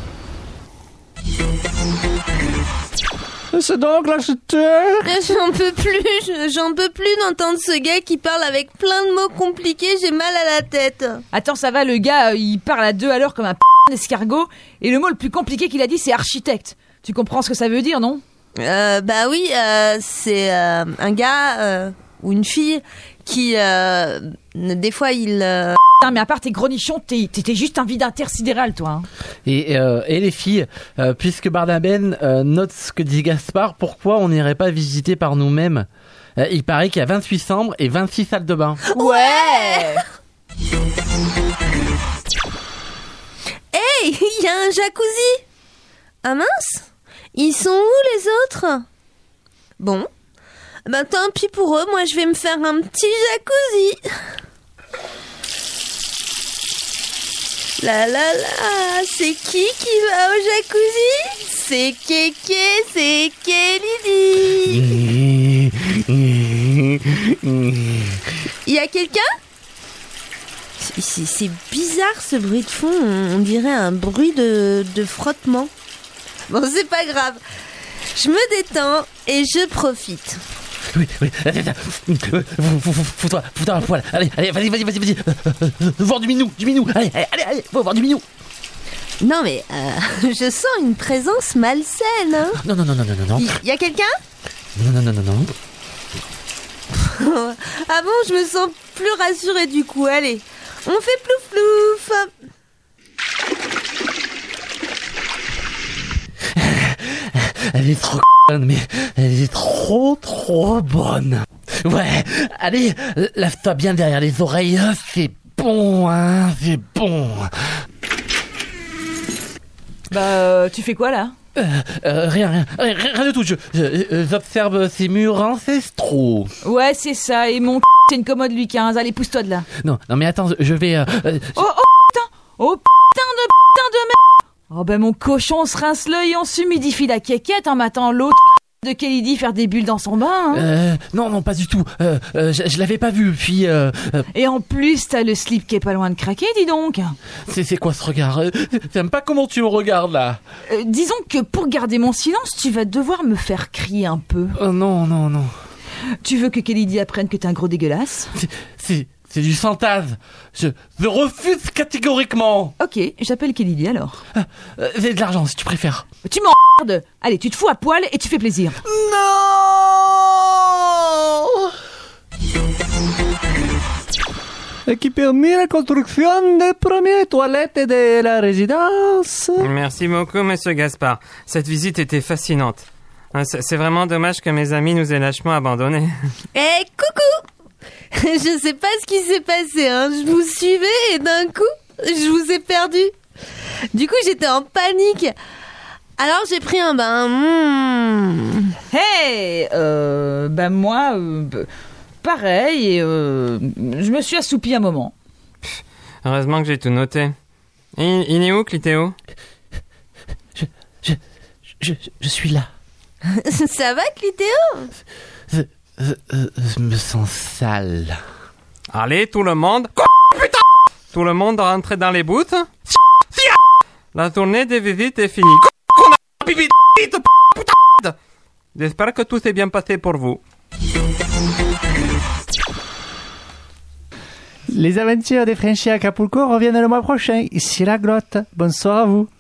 C'est donc l'acheteur. J'en peux plus, j'en peux plus d'entendre ce gars qui parle avec plein de mots compliqués, j'ai mal à la tête. Attends, ça va, le gars, euh, il parle à deux à l'heure comme un p*** d'escargot, et le mot le plus compliqué qu'il a dit, c'est architecte. Tu comprends ce que ça veut dire, non? Euh, bah oui, euh, c'est euh, un gars euh, ou une fille qui, euh, des fois, il... Euh... Putain, mais à part tes gros nichons, t'es, t'es juste un vide intersidéral, toi. Hein. Et, euh, et les filles, euh, puisque Barnaben euh, note ce que dit Gaspard, pourquoi on n'irait pas visiter par nous-mêmes? euh, Il paraît qu'il y a vingt-huit chambres et vingt-six salles de bain. Ouais. Hey, il y a un jacuzzi. Ah mince, ils sont où les autres? Bon, bah tant pis pour eux, moi je vais me faire un petit jacuzzi. La la la, c'est qui qui va au jacuzzi? C'est Kéké, c'est Kelly. Il y a quelqu'un? c'est, c'est bizarre ce bruit de fond, on dirait un bruit de, de frottement. Bon, c'est pas grave, je me détends et je profite. Oui, oui, fous-toi, fous-toi un poil. Allez, allez, vas-y, vas-y, vas-y, vas-y. Voir du minou, du minou. Allez, allez, allez, faut voir du minou. Non, mais euh, je sens une présence malsaine. Hein. Non, non, non, non, non, non. Il y a quelqu'un? Non, non, non, non, non. Ah bon, je me sens plus rassurée du coup. Allez, on fait plouf plouf. Elle est trop bonne, mais elle est trop trop bonne. Ouais, allez, lave-toi bien derrière les oreilles, c'est bon, hein, c'est bon. Bah, euh, tu fais quoi là? euh, euh, Rien, rien, rien, rien du tout, je, je, j'observe ces murs ancestraux. Ouais, c'est ça, et mon c***, c'est une commode Louis quinze, allez, pousse-toi de là. Non, non mais attends, je vais... Euh, euh, oh, oh, putain, oh, putain de putain de merde. Oh ben mon cochon, on se rince l'œil, on s'humidifie la quéquette en m'attendant l'autre de Kelly faire des bulles dans son bain. Hein. Euh, non, non, pas du tout. Euh, euh, je, je l'avais pas vu, puis... Euh, euh... Et en plus, t'as le slip qui est pas loin de craquer, dis donc. C'est, c'est quoi ce regard? J'aime pas comment tu me regardes, là. Euh, disons que pour garder mon silence, tu vas devoir me faire crier un peu. Oh non, non, non. Tu veux que Kelly apprenne que t'es un gros dégueulasse? C'est... c'est... C'est du fantasme. Je, je refuse catégoriquement. Ok, j'appelle Kelly alors. Euh, euh, j'ai de l'argent si tu préfères. Tu m'emmerdes. Allez, tu te fous à poil et tu fais plaisir. Non. Et qui permet la construction des premières toilettes de la résidence. Merci beaucoup, monsieur Gaspard. Cette visite était fascinante. C'est vraiment dommage que mes amis nous aient lâchement abandonnés. Eh, hey, coucou. Je sais pas ce qui s'est passé, hein. Je vous suivais et d'un coup, je vous ai perdu. Du coup, j'étais en panique. Alors, j'ai pris un bain. Mmh. Hey, euh, ben moi, euh, pareil, et euh, je me suis assoupie un moment. Heureusement que j'ai tout noté. Il, il est où, Clitéo? Je, je, je, je suis là. Ça va, Clitéo? Je, je, je me sens sale. Allez, tout le monde. Quoi, putain? Tout le monde rentre dans les booths. La tournée des visites est finie. Qu'on a pipi de putain. J'espère que tout s'est bien passé pour vous. Les aventures des Frenchies à Acapulco reviennent le mois prochain. Ici la grotte. Bonsoir à vous.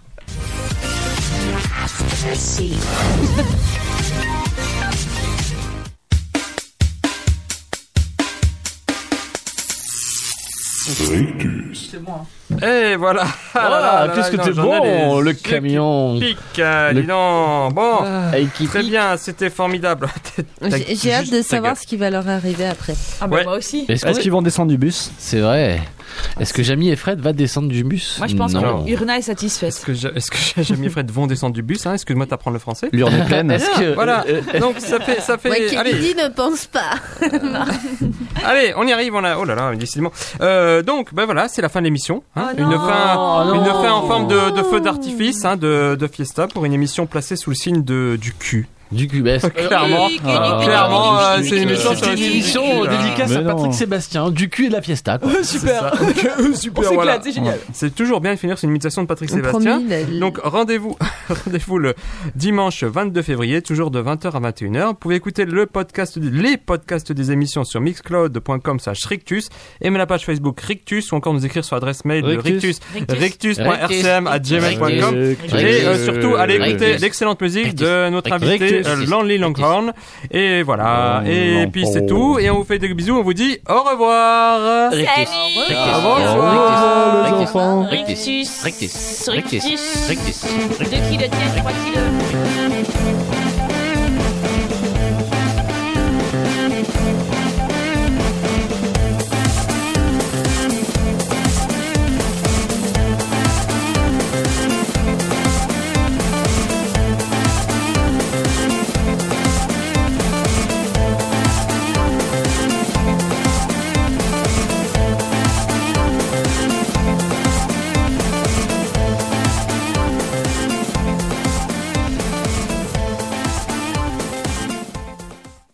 C'est moi. Et voilà. Ah, là, là, là, qu'est-ce que t'es bon, le camion. Pique, euh, le... dis donc. Bon, ah, très bien, c'était formidable. J'ai, j'ai hâte de savoir ce qui va leur arriver après. Ah bah ouais. moi aussi. Est-ce, Est-ce qu'ils vont descendre du bus? C'est vrai. Est-ce que Jamie et Fred vont descendre du bus? Moi je pense non. que Urna est satisfaite. Est-ce que, je, est-ce que Jamie et Fred vont descendre du bus, hein? Excuse-moi d'apprendre le français. L'urne est pleine. Est-ce que... Voilà, donc ça fait... Ça fait ouais, allez. Kennedy ne pense pas. Allez, on y arrive, on a... Oh là là, décidément. Euh, donc, ben voilà, c'est la fin de l'émission. Hein. Oh une, non. fin, Oh une non. fin en forme de, de feu d'artifice, hein, de, de fiesta, pour une émission placée sous le signe de, du cul. Du cul, bah, Clairement, Oui, ah, oui, clairement, oui, euh, oui, c'est une oui, émission oui, sur C'est le une signe du émission cul, là. dédicace Mais à Patrick non. Sébastien, du cul et de la fiesta. Quoi. Super, super, On voilà. s'éclate, c'est génial. C'est toujours bien de finir sur une imitation de Patrick On Sébastien. promis, la- Donc rendez-vous, rendez-vous le dimanche vingt-deux février, toujours de vingt heures à vingt et une heures. Vous pouvez écouter le podcast, les podcasts des émissions sur mixcloud point com slash rictus, aimer la page Facebook Rictus ou encore nous écrire sur l'adresse mail de Rictus. rictus, rictus point r c m arobase gmail point com. Rictus. Et euh, surtout, allez écouter Rictus. l'excellente musique de notre Rictus. invité Rictus. euh, Lonely Longhorn. Et voilà. Oh, Et puis c'est Longhorn. tout. Et on vous fait des bisous. On vous dit au revoir. Rictus. Salut. Au revoir. Au revoir, les Rictus. enfants. Rictus. Rictus. Rictus. Rictus. Rictus. deux kilos de quatre, trois kilos.